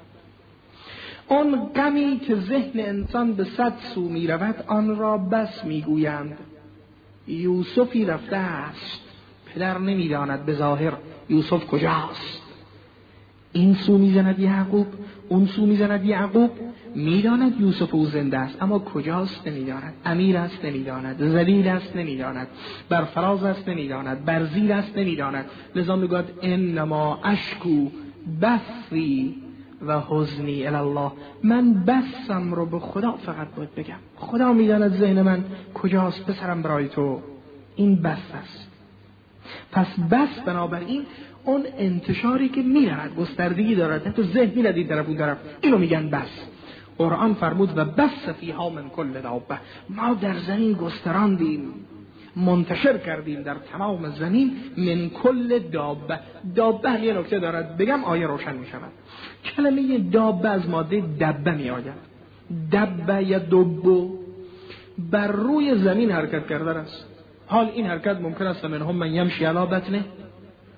اون غمی که ذهن انسان به 100 سو میرود آن را بس میگویند. یوسفی رفته است، پدر نمیداند به ظاهر یوسف کجاست. این سو میزند یعقوب، اون سو میزند یعقوب، میداند یوسف او زنده است، اما کجاست نمیداند. امیر است نمیداند، ذلیل است نمیداند، بر فراز است نمیداند، بر زیر است نمیداند. لذا میگوید انما اشکو بثی و حزنی الی الله، من بسم رو به خدا فقط باید بگم، خدا میداند ذهن من کجاست پسرم برای تو. این بس است. پس بس بنابراین اون انتشاری که میرد، گستردگی دارد، حتی ذهن میرد این طرف اون طرف، اینو میگن بس. قرآن فرمود و بس فیها من کل دابه، ما در زمین گستراندیم، منتشر کردیم در تمام زمین من کل دابه. دابه هم یه نکته دارد بگم آیه روشن میشود. کلمه دابه از ماده دبه میآید. دبه یا دبو بر روی زمین حرکت کردن است. حال این حرکت ممکن است منهم من یمشی علی بطنه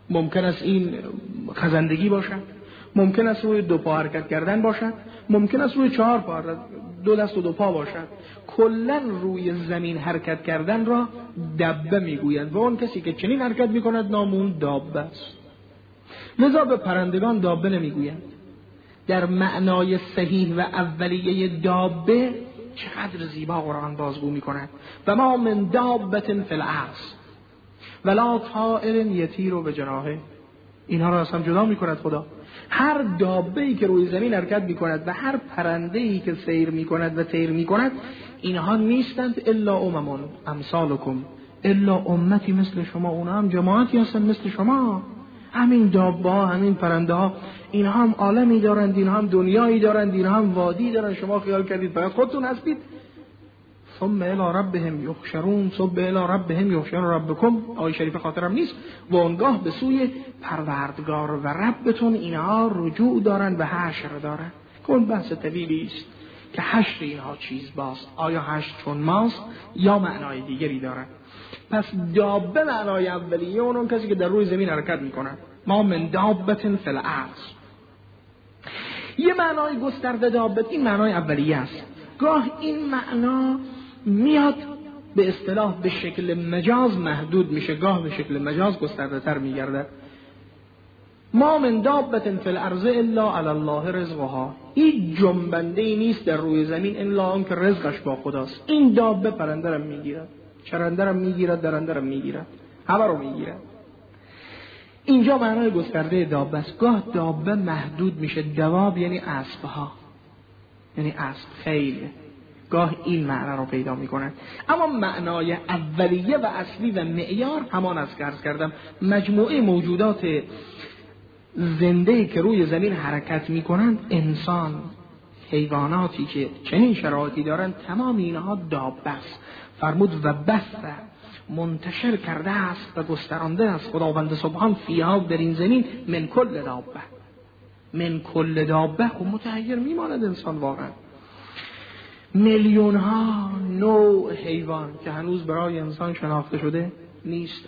ممکن است این خزندگی باشد، ممکن است روی دو پا حرکت کردن باشد، ممکن است روی 4 پا، 2 دست و 2 پا باشد. کلا روی زمین حرکت کردن را دبه میگویند و اون کسی که چنین حرکت میکند نام اون دابه است. لذا به پرندگان دابه نمیگویند. در معنای صحیح و اولیه دابه چقدر زیبا قرآن بازگو میکند. و ما من دابة فی الارض ولا طائر یطیر بجناحه. اینها را اصلا جدا میکند خدا. هر دابه‌ای که روی زمین حرکت میکند و هر پرنده‌ای که سیر میکند و طیر میکند، اینها نیستند الا امم امثالکم، الا امتی مثل شما. اونها هم جماعتی هستند مثل شما. همین دابه‌ها، همین پرنده‌ها، اینها هم عالمی دارند، اینها هم دنیایی دارند، اینها هم وادی دارند. شما خیال کردید فقط خودتون هستید؟ ثم الی ربهم یحشرون، ثم الی ربهم یحشر ربکم. آیه شریف خاطرم نیست. و آنگاه به سوی پروردگار و ربتون اینها رجوع دارند و حشر دارند. کل بحث طویلی است که حشر اینها چیز باست. آیا حشر چون ماست یا معنای دیگری دارد؟ پس دابه معنای اولیه اون کسی که در روی زمین حرکت میکنه. ما من دابة فی الارض. یه معنای گسترده دابه، این معنای اولیه است. گاه این معنا میاد به اصطلاح به شکل مجاز محدود میشه، گاه به شکل مجاز گسترده تر میگرده. ما من دابة فی الارض الا علی الله رزقها. هیچ جنبنده ای نیست در روی زمین الا آن که رزقش با خداست. این دابه پرنده رو میگیرد، چرنده رو میگیرد، درنده رو میگیرد، همه رو میگیرد. اینجا معنای گسترده دابه است. گاه دابه محدود میشه، دواب یعنی اسبها، یعنی اسب، خیل. گاه این معنا رو پیدا میکنند. اما معنای اولیه و اصلی و معیار همان است که عرض کردم. مجموعه موجودات زنده‌ای که روی زمین حرکت میکنند، انسان، حیواناتی که چنین شرایطی دارند، تمام اینها دابه است. فرمود و بث، منتشر کرده است و گسترانده است خداوند سبحان فیها، در این زمین، من کل دابه. من کل دابه. خب متحیر میماند انسان واقعا. میلیون ها نوع حیوان که هنوز برای انسان شناخته شده نیست.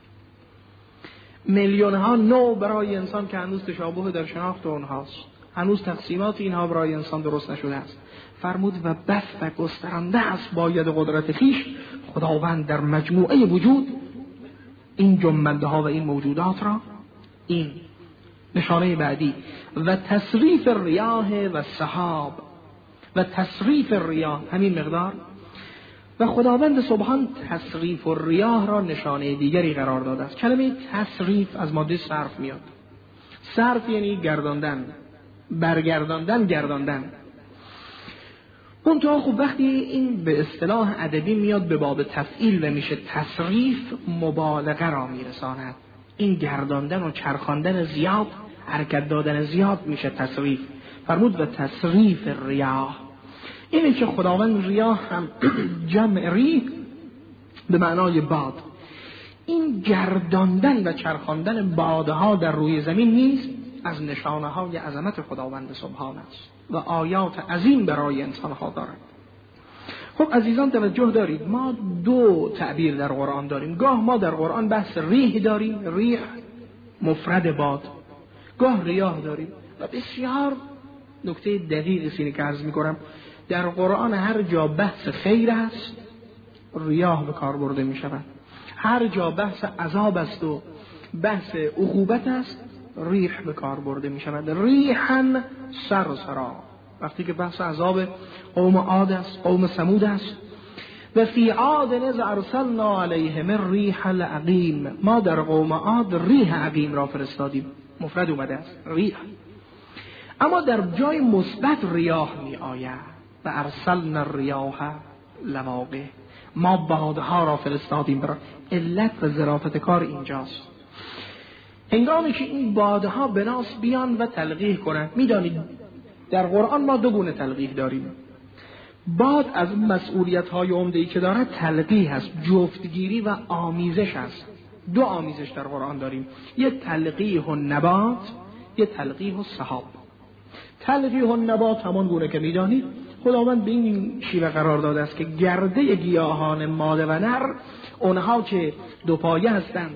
میلیون ها نوع برای انسان که هنوز تشابه در شناخت اونهاست. هنوز تقسیمات اینها برای انسان درست نشده است. فرمود و بث و گسترانده است باید قدرت خویش خداوند در مجموعه وجود این جنبنده ها و این موجودات را. این نشانه بعدی. و تصریف الریاح و السحاب. و تصریف الریاح همین مقدار. و خداوند سبحان تصریف الریاح را نشانه دیگری قرار داده است. کلمه تصریف از ماده صرف میاد. صرف یعنی گرداندن، برگرداندن، گرداندن. منتها خب وقتی این به اصطلاح ادبی میاد به باب تفعیل و میشه تصریف، مبالغه را میرساند. این گرداندن و چرخاندن زیاد، حرکت دادن زیاد میشه تصریف. فرمود و تصریف الریاح. اینه که خداوند ریاح هم جمع ریح به معنای باد. این گرداندن و چرخاندن بادها در روی زمین نیست، از نشانه های عظمت خداوند سبحان است و آیات عظیم برای انسان ها دارد. خب عزیزان توجه دارید، ما دو تعبیر در قرآن داریم. گاه ما در قرآن بحث ریح داریم، ریح مفرد باد. گاه ریاح داریم و بسیار نکته دقیقی اینه که عرض میکنم. در قرآن هر جا بحث خیر است ریاح به کار برده می شود. هر جا بحث عذاب است و بحث عقوبت است ریح به کار برده می شود. ریحاً سرسرا، وقتی که بحث عذاب قوم عاد است، قوم ثمود است. و فی عاد اذ ارسلنا علیهم الریح العقیم. ما در قوم عاد ریح عقیم را فرستادیم، مفرد اومده است ریح. اما در جای مثبت ریاح می آید و ارسلنا الریاح لواقح. ما بادها را فرستادیم. برای علت و ظرافت کار اینجاست. هنگامی که این بادها بناس بیان و تلقیح کنند. میدانید در قرآن ما دو گونه تلقیح داریم. باد از مسئولیت‌های عمده‌ای که دارد تلقیح هست، جفتگیری و آمیزش است. دو آمیزش در قرآن داریم، یه تلقیح النبات، یه تلقیح السحاب. تلقیح النبات همان گونه که میدانید خداوند به این شیوه قرار داده است که گرده گیاهان ماده و نر، اونها که دو پایه هستند،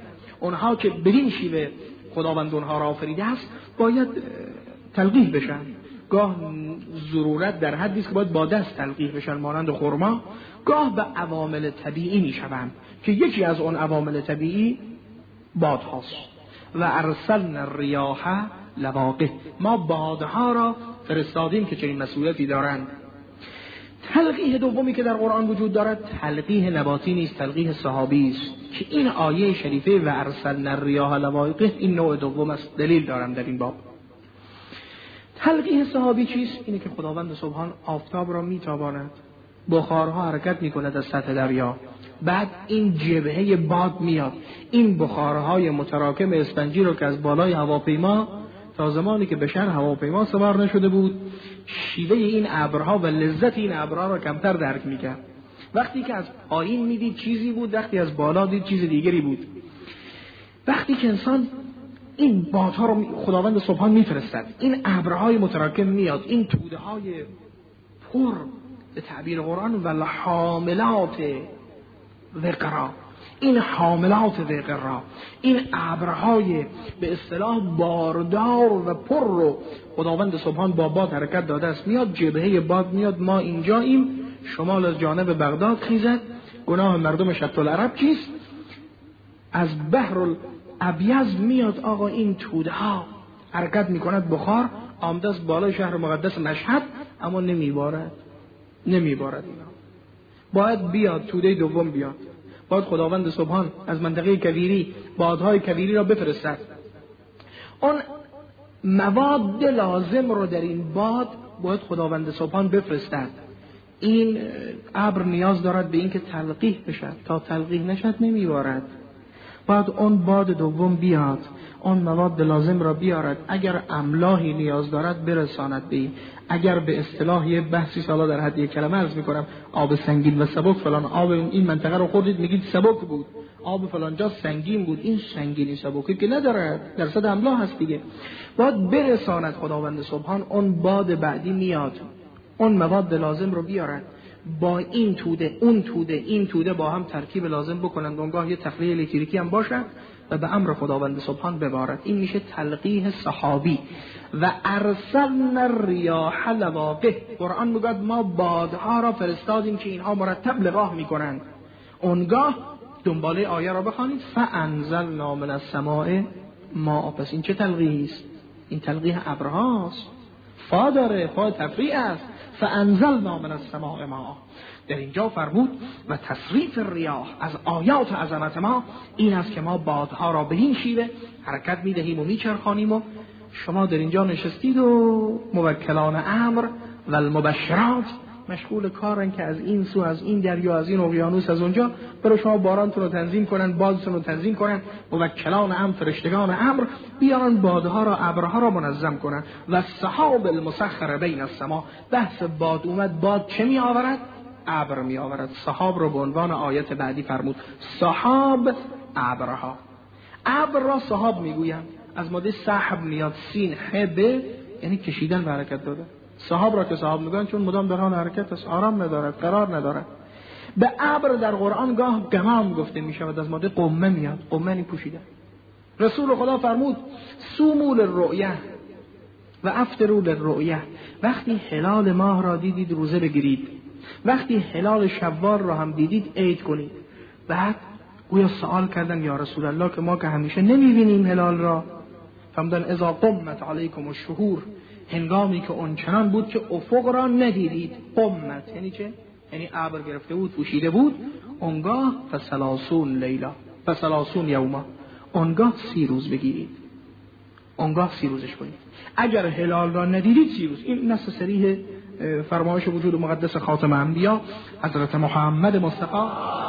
اونها که بدین شیوه خداوند اونها را آفریده است باید تلقیح بشن. گاه ضرورت در حدی است که باید با دست تلقیح بشن مانند خرما، گاه به عوامل طبیعی میشوند که یکی از اون عوامل طبیعی بادهاست. و ارسلنا الریاح لواقح، ما بادها را فرستادیم که چنین مسئولیتی دارند. تلقیح دومی که در قرآن وجود دارد تلقیح نباتی نیست، تلقیح سحابی است که این آیه شریفه و ارسلنا الریاح لواقح این نوع دوم است. دلیل دارم در این باب. تلقیح سحابی چیست؟ اینه که خداوند سبحان آفتاب را میتاباند، بخارها حرکت میکند از سطح دریا، بعد این جبهه باد میاد، این بخارهای متراکم اسفنجی رو که از بالای هواپیما تا زمانی که بشر هواپیما سوار نشده بود شیوه این ابرها و لذت این ابرها را کمتر درک میکرد. وقتی که از پایین میدید چیزی بود، وقتی از بالا دید چیز دیگری بود. وقتی که انسان این بادها رو خداوند سبحان میفرستد، این ابرهای متراکم میاد، این توده های پر به تعبیر قرآن و حاملات وقرا، این حاملات وقرا، این ابرهای به اصطلاح باردار و پر رو خداوند سبحان با باد حرکت داده است. میاد جبهه باد میاد، ما اینجاییم، شمال از جانب بغداد خیزد، گناه مردم شط العرب چیست؟ از بحر الابیض میاد آقا این توده ها حرکت میکند، بخار آمده از بالای شهر مقدس مشهد، اما نمیبارد اینا. باید بیاد توده دوم بیاد، باید خداوند سبحان از منطقه کویری بادهای کویری را بفرستد. اون مواد لازم رو در این باد باید خداوند سبحان بفرستد. این ابر نیاز دارد به این که تلقیح بشد، تا تلقیح نشد نمیبارد. باید اون باد دوم بیاد، اون مواد لازم را بیارد، اگر املاحی نیاز دارد برساند به این. اگر به اصطلاح یه بحثی سالا در حد یک کلمه عرض میکنم، آب سنگین و سبک فلان، آب این منطقه رو خوردید میگید سبک بود، آب فلان جا سنگین بود، این سنگینی سبکی که ندارد، درصد املاح هست دیگه. باید برساند خداوند سبحان، اون باد بعدی میاد، اون مواد لازم رو بیارد، با این توده اون توده این توده با هم ترکیب لازم بکنند، اونگاه یه تخلیه الکتریکی هم باشد و به امر خداوند سبحان ببارد. این میشه تلقیح سحابی. و ارسلنا الریاح لواقح، قرآن میگه ما بادها را فرستادیم که اینها مرتب لقاح میکنند. اونگاه دنباله آیه را بخوانید، فانزلنا من السماء ماء. پس این چه تلقیحی است؟ این تلقیح ابرهاست، فا داره، فا تفریع است. فانزلنا من السماء ماء. در اینجا فرمود و تصریف الریاح از آیات عظمت ما این است که ما بادها را به این شیوه حرکت میدهیم و میچرخانیم و شما در اینجا نشستید و موکلان امر و المبشرات مشغول کارن که از این سو از این دریا از این اقیانوس از اونجا برای شما بارانتون رو تنظیم کنن، بادتون رو تنظیم کنن. موکلان امر، فرشتگان امر بیان بادها را، ابرها را منظم کنن. و السحاب المسخر بین السما، بحث باد اومد، باد چه می آورد؟ ابر می آورد. سحاب رو به عنوان آیت بعدی فرمود، سحاب ابرها. ابر را سحاب میگویند، از ماده سحب میاد، سین حب یعنی کشیدن و حرکت دادن. سحاب را که سحاب میگن چون مدام در حال حرکت است، آرام ندارد، قرار ندارد. به ابر در قرآن گاه غمام گفته میشود، از ماده قمه میاد، قمه یعنی پوشیدن. رسول خدا فرمود صوموا للرؤیه و افطروا للرؤیه، وقتی هلال ماه را دیدید روزه بگیرید، وقتی هلال شوال را هم دیدید عید کنید. بعد گویا سوال کردن یا رسول الله که ما که همیشه نمیبینیم هلال را، فرمودن اذا قمت علیکم الشهور، هنگامی که اون چنان بود که افق را ندیدید. قمت یعنی چه؟ یعنی ابر گرفته بود، پوشیده بود. اونگاه فثلاثون لیلا فثلاثون یوما، اونگاه 30 روز بگیرید، اونگاه 30 روزش کنید. اگر هلال را ندیدید 30 روز. این نص صریح فرمایش وجود مقدس خاتم انبیا حضرت محمد مصطفی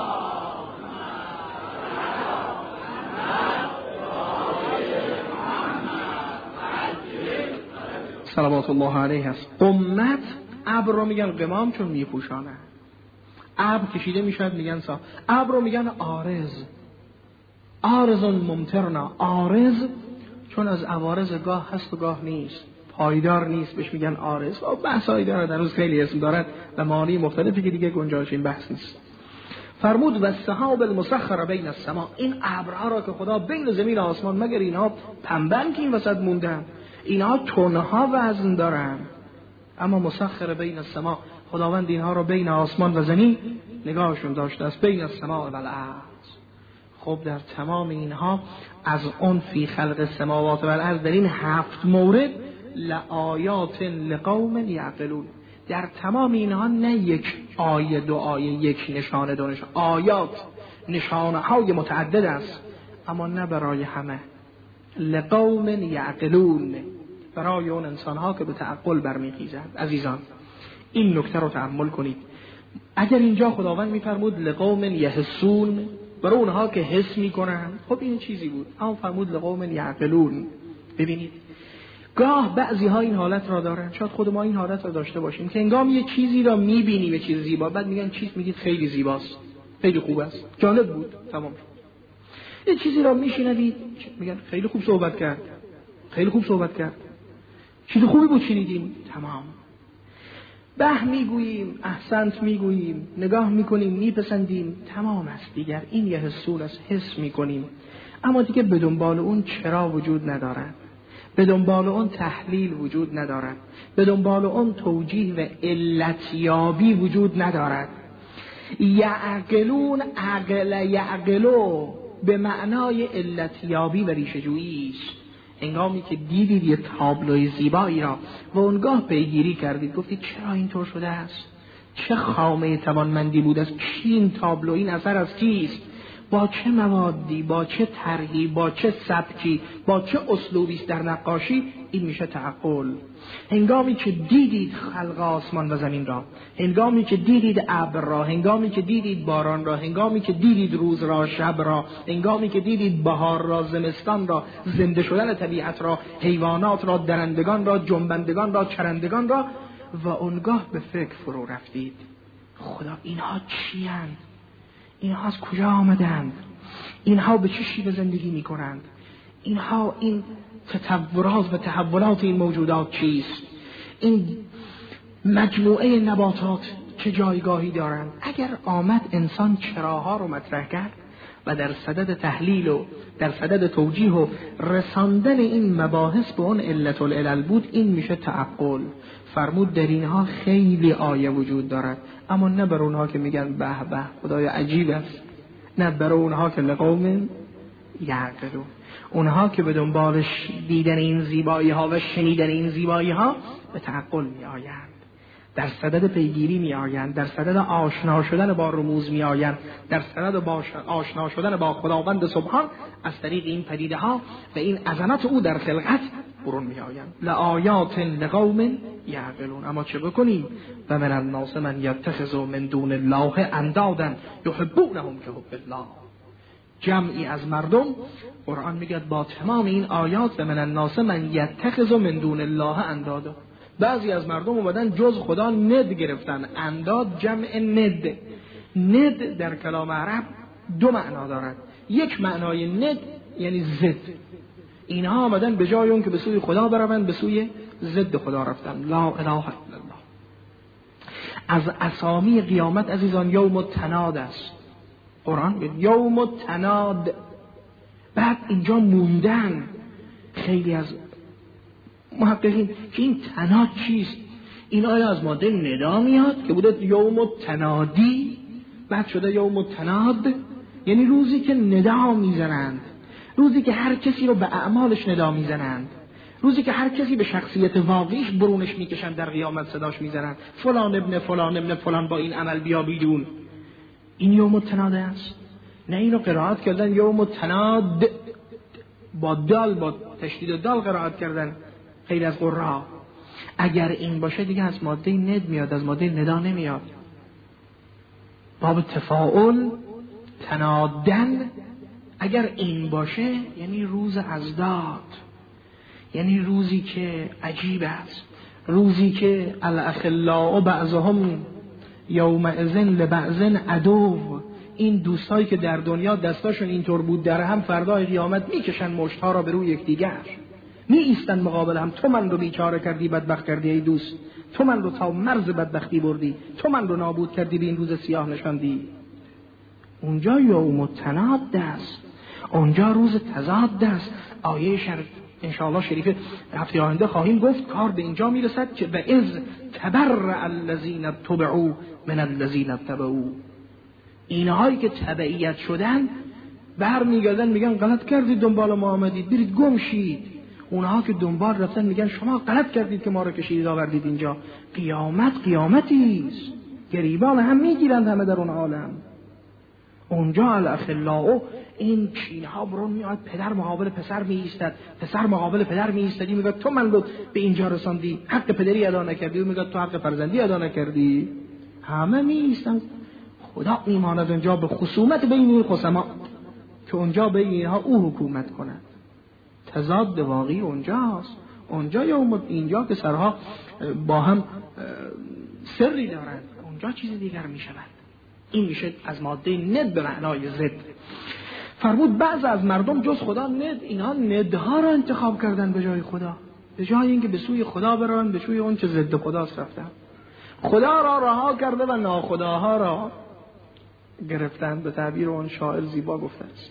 صلوات الله علیه است. قمت ابر رو میگن قمام چون میپوشانه، ابر کشیده میشد میگن ابر رو میگن عارض، عارضون ممطرنا، عارض چون از عوارض گاه هست و گاه نیست، پایدار نیست، بهش میگن عارض. بحثایی داره، در روز خیلی اسم دارد و معانی مختلفی که دیگه گنجایش این بحث نیست. فرمود و السحاب المسخر بین السما، این ابرها را که خدا بین زمین و آسمان، مگر اینها پنبن که این وسط موندن، اینها تنها وزن دارن، اما مسخر بین السما، خداوند اینها را بین آسمان و زمین نگاهشون داشته است، بین السما و الارض. خب در تمام اینها از اون فی خلق السماوات و الارض، در این 7 مورد لآیات لقوم یعقلون، در تمام اینها نه یک آیه دو آیه، یک نشانه دو نشانه، آیات نشانه های متعدد است، اما نه برای همه، لقوم یعقلون، برای اون انسان ها که به تعقل برمیخیزند. عزیزان این نکته رو تأمل کنید. اگر اینجا خداوند میفرمود لقوم یحسون، برای اونها که حس میکنن، خب این چیزی بود، اما فرمود لقوم یعقلون. ببینید گاه بعضی ها این حالت را دارن، شاید خود ما این حالت را داشته باشیم که انگام یه چیزی را میبینی، به چیز زیبا، بعد میگن چیز، میگید خیلی زیباست، خیلی خوب است، جالب بود، تمام شد. یه چیزی را میشنوید میگن خیلی خوب صحبت کرد، خیلی خوب صحبت کرد، چیز خوبی بود شنیدیم، تمام. به میگوییم، احسنت میگوییم، نگاه میکنیم، میپسندیم، تمام است دیگر. این یه حسول است، حس میکنیم، اما دیگه به دنبال اون چرا وجود ندارد، به دنبال اون تحلیل وجود ندارد، به دنبال اون توجیه و علتیابی وجود ندارد. یعقلون، عقل یعقلو به معنای علتیابی و ریشه‌جویی است. هنگامی که دیدید یه تابلوی زیبایی را و اونگاه پیگیری کردید، گفتید چرا اینطور شده است، چه خامه توانمندی بود است، کی این تابلو، این اثر از کیست، با چه موادی، با چه طرحی، با چه سبکی، با چه اسلوبی است در نقاشی، این میشه تعقل. هنگامی که دیدید خلق آسمان و زمین را، هنگامی که دیدید ابر را، هنگامی که دیدید باران را، هنگامی که دیدید روز را، شب را، هنگامی که دیدید بهار را، زمستان را، زنده شدن طبیعت را، حیوانات را، درندگان را، جنبندگان را، چرندگان را، و اونگاه به فکر فرو رفتید، خدا اینها چی اند؟ اینها از کجا آمدند؟ اینها به چه شیوه زندگی می کنند؟ اینها، این تطورات و تحولات این موجودات چیست؟ این مجموعه نباتات چه جایگاهی دارند؟ اگر آمد انسان چراها رو مطرح کرد و در صدد تحلیل و در صدد توجیه و رساندن این مباحث به اون علت العلل بود، این میشه تعقل. فرمود در اینها خیلی آیه وجود دارد، اما نه بر اونها که میگن به به خدای عجیب است، نه بر اونها که لقوم یعقلون، اونها که به دنبالش دیدن این زیبایی ها و شنیدن این زیبایی ها به تعقل می آیند، در صدد پیگیری می آیند، در صدد آشنا شدن با رموز می آیند، در صدد آشنا شدن با خداوند سبحان از طریق این پدیده ها و این عظمت او در خلقت برون می آیند. لآیات لقوم یعقلون. اما چه بکنیم؟ و من الناس من یتخذ من دون الله اندادا یحبونهم کحب الله. جمعی از مردم، قرآن میگه با تمام این آیات و من الناس من یتخذ من دون الله اندادا، بعضی از مردم اومدن جز خدا ند گرفتن. انداد جمع ند. ند در کلام عرب دو معنا دارد. یک معنای ند یعنی ضد. اینها آمدن به جای اون که به سوی خدا بروند، به سوی ضد خدا رفتن. لا اله الا الله. از اسامی قیامت عزیزان یوم التناد است. قرآن میگه یوم التناد. بعد اینجا موندن خیلی از محققین که این تناد چیست؟ این آیا از ماده ندا میاد که بوده یوم التنادی، بعد شده یوم التناد، یعنی روزی که ندا میزنند، روزی که هر کسی رو به اعمالش ندا میزنند، روزی که هر کسی به شخصیت واقعیش برونش میکشند، در قیامت صداش میزنند فلان ابن فلان ابن فلان با این عمل بیا بیرون. این یوم التناد است. نه اینو قرائت کردن یوم التناد با دال، با تشدید دال قرائت کردن خیلی از قرآ. اگر این باشه دیگه از ماده ند میاد، از ماده ندا نمیاد. باب تفاعل، تنادن، اگر این باشه یعنی روز ازداد، یعنی روزی که عجیب است، روزی که الاخلاء بعضهم یومئذ لبعض عدو. این دوستایی که در دنیا دستاشون اینطور بود در هم فردای قیامت میکشن مشتها را به روی یکدیگر، می ایستن مقابل هم. تو من رو بیچاره کردی، بدبخت کردی ای دوست، تو من رو تا مرز بدبختی بردی، تو من رو نابود کردی، به این روز سیاه نشاندی. اونجا یوم التناد است، اونجا روز تضاد است. آیه انشاءالله شریف هفته آینده خواهیم گفت. کار به اینجا میرسد که به از تبرأ الذین تبعوا من الذین اتبعوا، اینهایی که تبعیت شدن برمیگردن میگن غلط کردید دنبال ما آمدید، برید گم شید. اونها که دنبال رفتن میگن شما غلط کردید که ما رو کشیدید آوردید اینجا. قیامت قیامتی است، گریبان هم میگیرند همه در اون عالم. اونجا الاخلاء، این چینها برون میاد، پدر مقابل پسر میایستد، پسر مقابل پدر میایستدی، میگه تو من رو به اینجا رساندی، حق پدری ادا نکردی، و میگه تو حق فرزندی ادا نکردی. همه میایستند. خدا میماند اونجا به خصومت بین این خصما که اونجا بین اینها او حکومت کند. تضاد واقعی اونجاست. اونجا یا اینجا که سرها با هم سری دارند، اونجا چیز دیگر میشود. این میشه از ماده ند به معنای ضد. فرمود بعض از مردم جز خدا ند، اینها ندها را انتخاب کردن به جای خدا. به جای اینکه به سوی خدا برن، به سوی اون چه ضد خداست رفتن. خدا را رها کرده و ناخداها را گرفتن. به تعبیر اون شاعر زیبا گفته است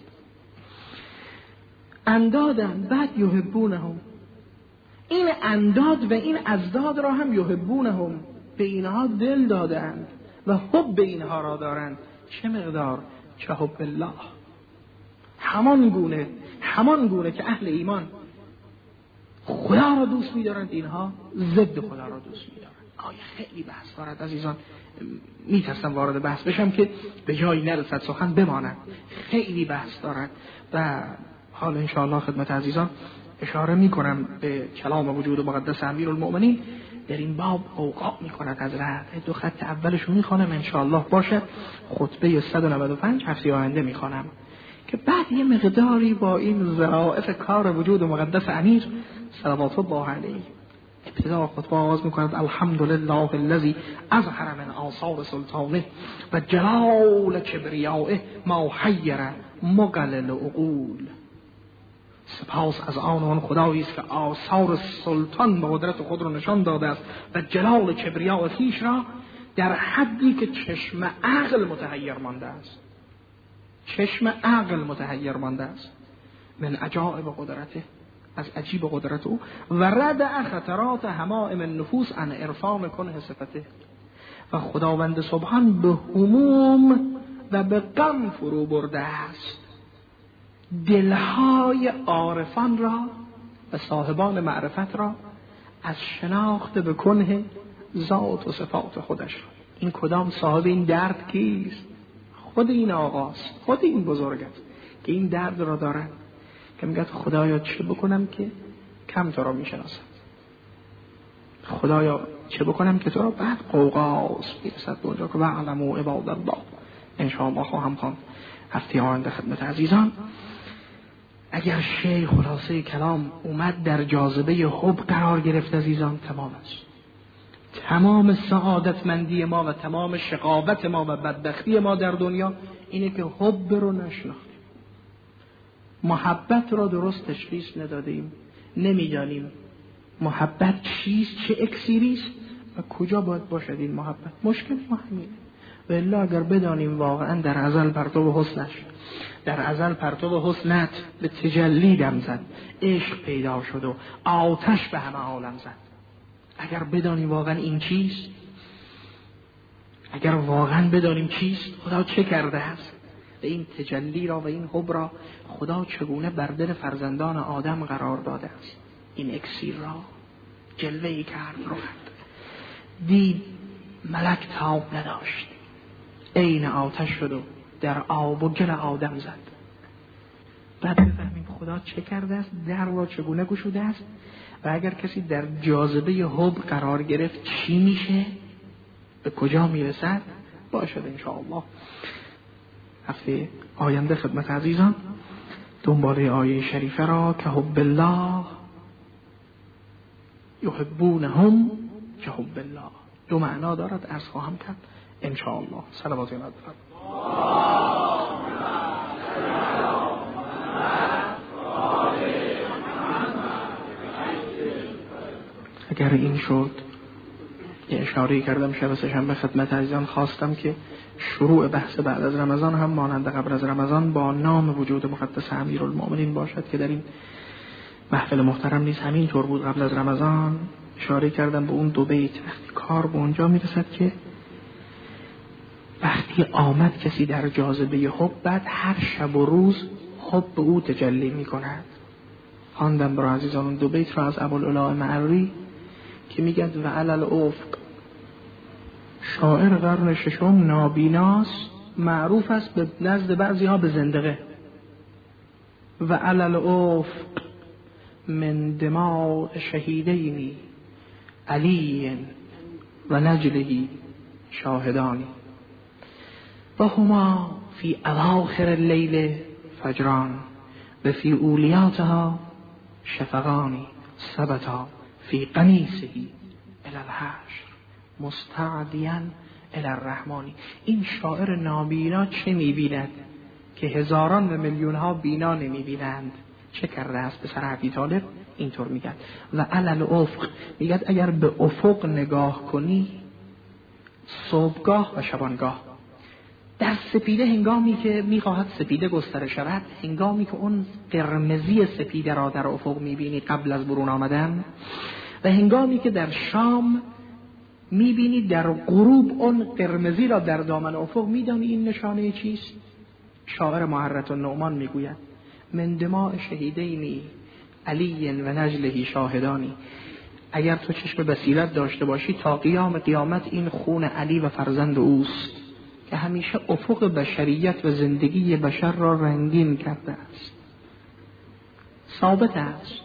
اندادن بعد یحبونهم. این انداد و این ازداد را هم یحبونهم، به اینها دل دادند و حب اینها را دارند. چه مقدار؟ چه حب الله، همان گونه که اهل ایمان خدا را دوست می‌دارند، اینها ضد خدا را دوست می‌دارند. آیه خیلی بحث دارد عزیزان، میترسم وارد بحث بشم که به جایی نرسد سخن بماند. خیلی بحث دارد و حال انشاءالله خدمت عزیزان اشاره میکنم به کلام وجود مقدس امیرالمؤمنین. در این باب اوقاف میکند از رد. دو خط اولشو میخوانم انشاءالله باشد، خطبه 195 هفته آینده میخوانم که بعد یه مقداری با این ظرافت کار وجود مقدس امیر صلوات الله علیه ابتدا خطبه آغاز میکند. الحمدلله الذی اظهر من آثار سلطانه و جلال کبریائه ما حیر مقلل عقول. سپاس از آن خدایی است که آثار سلطان به قدرت خود را نشان داده است و جلال کبریاء خویش را در حدی که چشم عقل متحیر مانده است. چشم عقل متحیر مانده است. من عجائب قدرته، از عجیب قدرت او. و ردع خطرات همائم النفوس عن عرفان کنه صفته. و خداوند سبحان به هموم و به غم فرو برده است دلهای عارفان را و صاحبان معرفت را از شناخت به کنه ذات و صفات خودش. این کدام صاحب این درد کیست؟ خود این آقاست، خود این بزرگ است که این درد را دارد، که میگه خدایا چه بکنم که کم تو را میشناسم، خدایا چه بکنم که تو را بعد قوقاس میرسد به اونجا که وعلموا عباد الله. انشاءالله خواهم خواند هفته آینده خدمت عزیزان. اگر شیء خلاصه کلام اومد در جاذبه حب قرار گرفت عزیزان، تمام است. تمام سعادتمندی ما و تمام شقاوت ما و بدبختی ما در دنیا اینه که حب رو نشناختیم، محبت را درست تشخیص ندادیم، نمیدانیم محبت چیست، چه اکسیریست و کجا باید باشد این محبت. مشکل ما همینه. و الا اگر بدانیم واقعا در ازل پرتو حسنش، در ازل پرتو حسنت به تجلی دم زد، عشق پیدا شد و آتش به همه عالم زد. اگر بدانیم واقعا این چیست، اگر واقعا بدانیم چیست، خدا چه کرده است و این تجلی را و این حب را خدا چگونه بر دل فرزندان آدم قرار داده است، این اکسیر را جلوه‌ای کرد رو دید ملک تاب نداشت، عین آتش شد و در آب و گل آدم زد. بعد بفهمیم خدا چه کرده است، در را چگونه گشوده است و اگر کسی در جاذبه حب قرار گرفت چی میشه، به کجا میرسد. باشد انشاءالله هفته آینده خدمت عزیزان دنباله آیه شریفه را که حب الله یحبونهم که حب الله دو معنا دارد عرض خواهم کرد انشاءالله. صلوات الله اگر این شد یه اشاره کردم شب سه‌شنبه خدمت عزیزان، خواستم که شروع بحث بعد از رمضان هم مانند قبل از رمضان با نام وجود مقدس امیرالمؤمنین باشد که در این محفل محترم نیز همینطور بود. قبل از رمضان اشاره کردم به اون 2 بیت، وقتی کار به اونجا میرسد که وقتی آمد کسی در جاذبه حب، بعد هر شب و روز حب به او تجلی میکند. خواندم برای عزیزان اون 2 بیت را از ابوالعلا معری که میگد و علی الافق، شاعر قرن ششم نابیناست، معروف است به نزد بعضی ها به زندقه. و علی الافق من دماء شهیدین علی و نجله شاهدانی و هما فی اواخر اللیل فجران و فی اولیاتها شفقانی ثبتا فی قمیصه الی الحشر مستعدیا الی الرحمن. این شاعر نابینا چه میبیند که هزاران و میلیون ها بینا نمیبینند؟ چه کرده است به سر ابی طالب؟ اینطور میگن و علی الافق، میگن اگر به افق نگاه کنی صبحگاه و شبانگاه، در سپیده هنگامی که میخواهد سپیده گستره شود، هنگامی که اون قرمزی سپیده را در افق میبینی قبل از برون آمدن، و هنگامی که در شام میبینی در غروب اون قرمزی را در دامن افق، میدانی این نشانه چیست؟ شاعر محرة النعمان میگوید من دماء شهیدین علی و نجله شاهدانی. اگر تو چشم بصیرت داشته باشی تا قیام قیامت این خون علی و فرزند اوست که همیشه افق بشریت و زندگی بشر را رنگین کرده است. ثابت است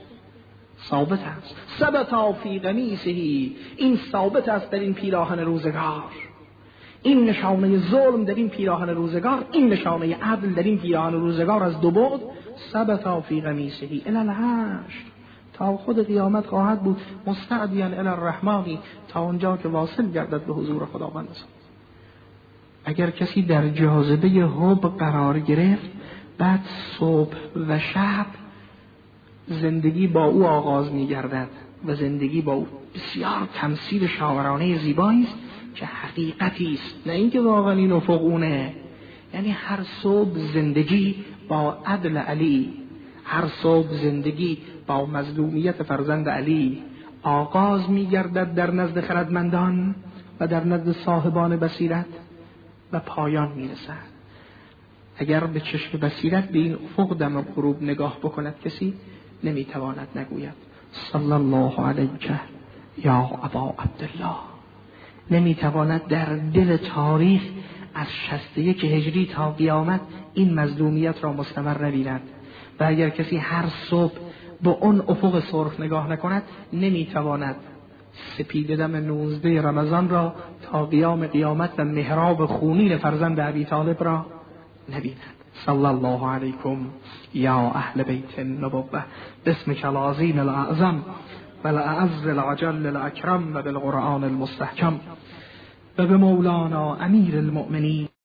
ثبتا فی قمیصه، این ثابت است در این پیراهن روزگار، این نشانه ظلم در این پیراهن روزگار، این نشانه عدل در این پیراهن روزگار از 2 بعد. ثبتا فی قمیصه الی الحشر، تا خود قیامت خواهد بود مستعدیا الی الرحمن، تا اونجا که واصل گردد به حضور خداوند. اگر کسی در جاذبه حب قرار گرفت، بعد صبح و شب زندگی با او آغاز می گردد و زندگی با او بسیار تمثیل شاعرانه زیبایی است که حقیقتی است، نه اینکه واقعا این افق اونه. یعنی هر صبح زندگی با عدل علی، هر صبح زندگی با مظلومیت فرزند علی آغاز می گردد در نزد خردمندان و در نزد صاحبان بصیرت و پایان می رسد. اگر به چشم بصیرت به این افق دم غروب نگاه بکند، کسی نمی تواند نگوید صلی الله علیک یا ابا عبدالله. نمی تواند در دل تاریخ از 61 هجری تا قیامت این مظلومیت را مستمر نبیند. و اگر کسی هر صبح به اون افق سرخ نگاه نکند، نمی تواند سپیده دم 19 رمضان را تا قیام قیامت و محراب خونین فرزند ابی طالب را نبیند. صلی الله علیکم یا اهل بیت النبوة باسمک العظیم الاعظم و الاعز العجل الاکرم و بالقرآن المستحکم و به مولانا امیر المؤمنین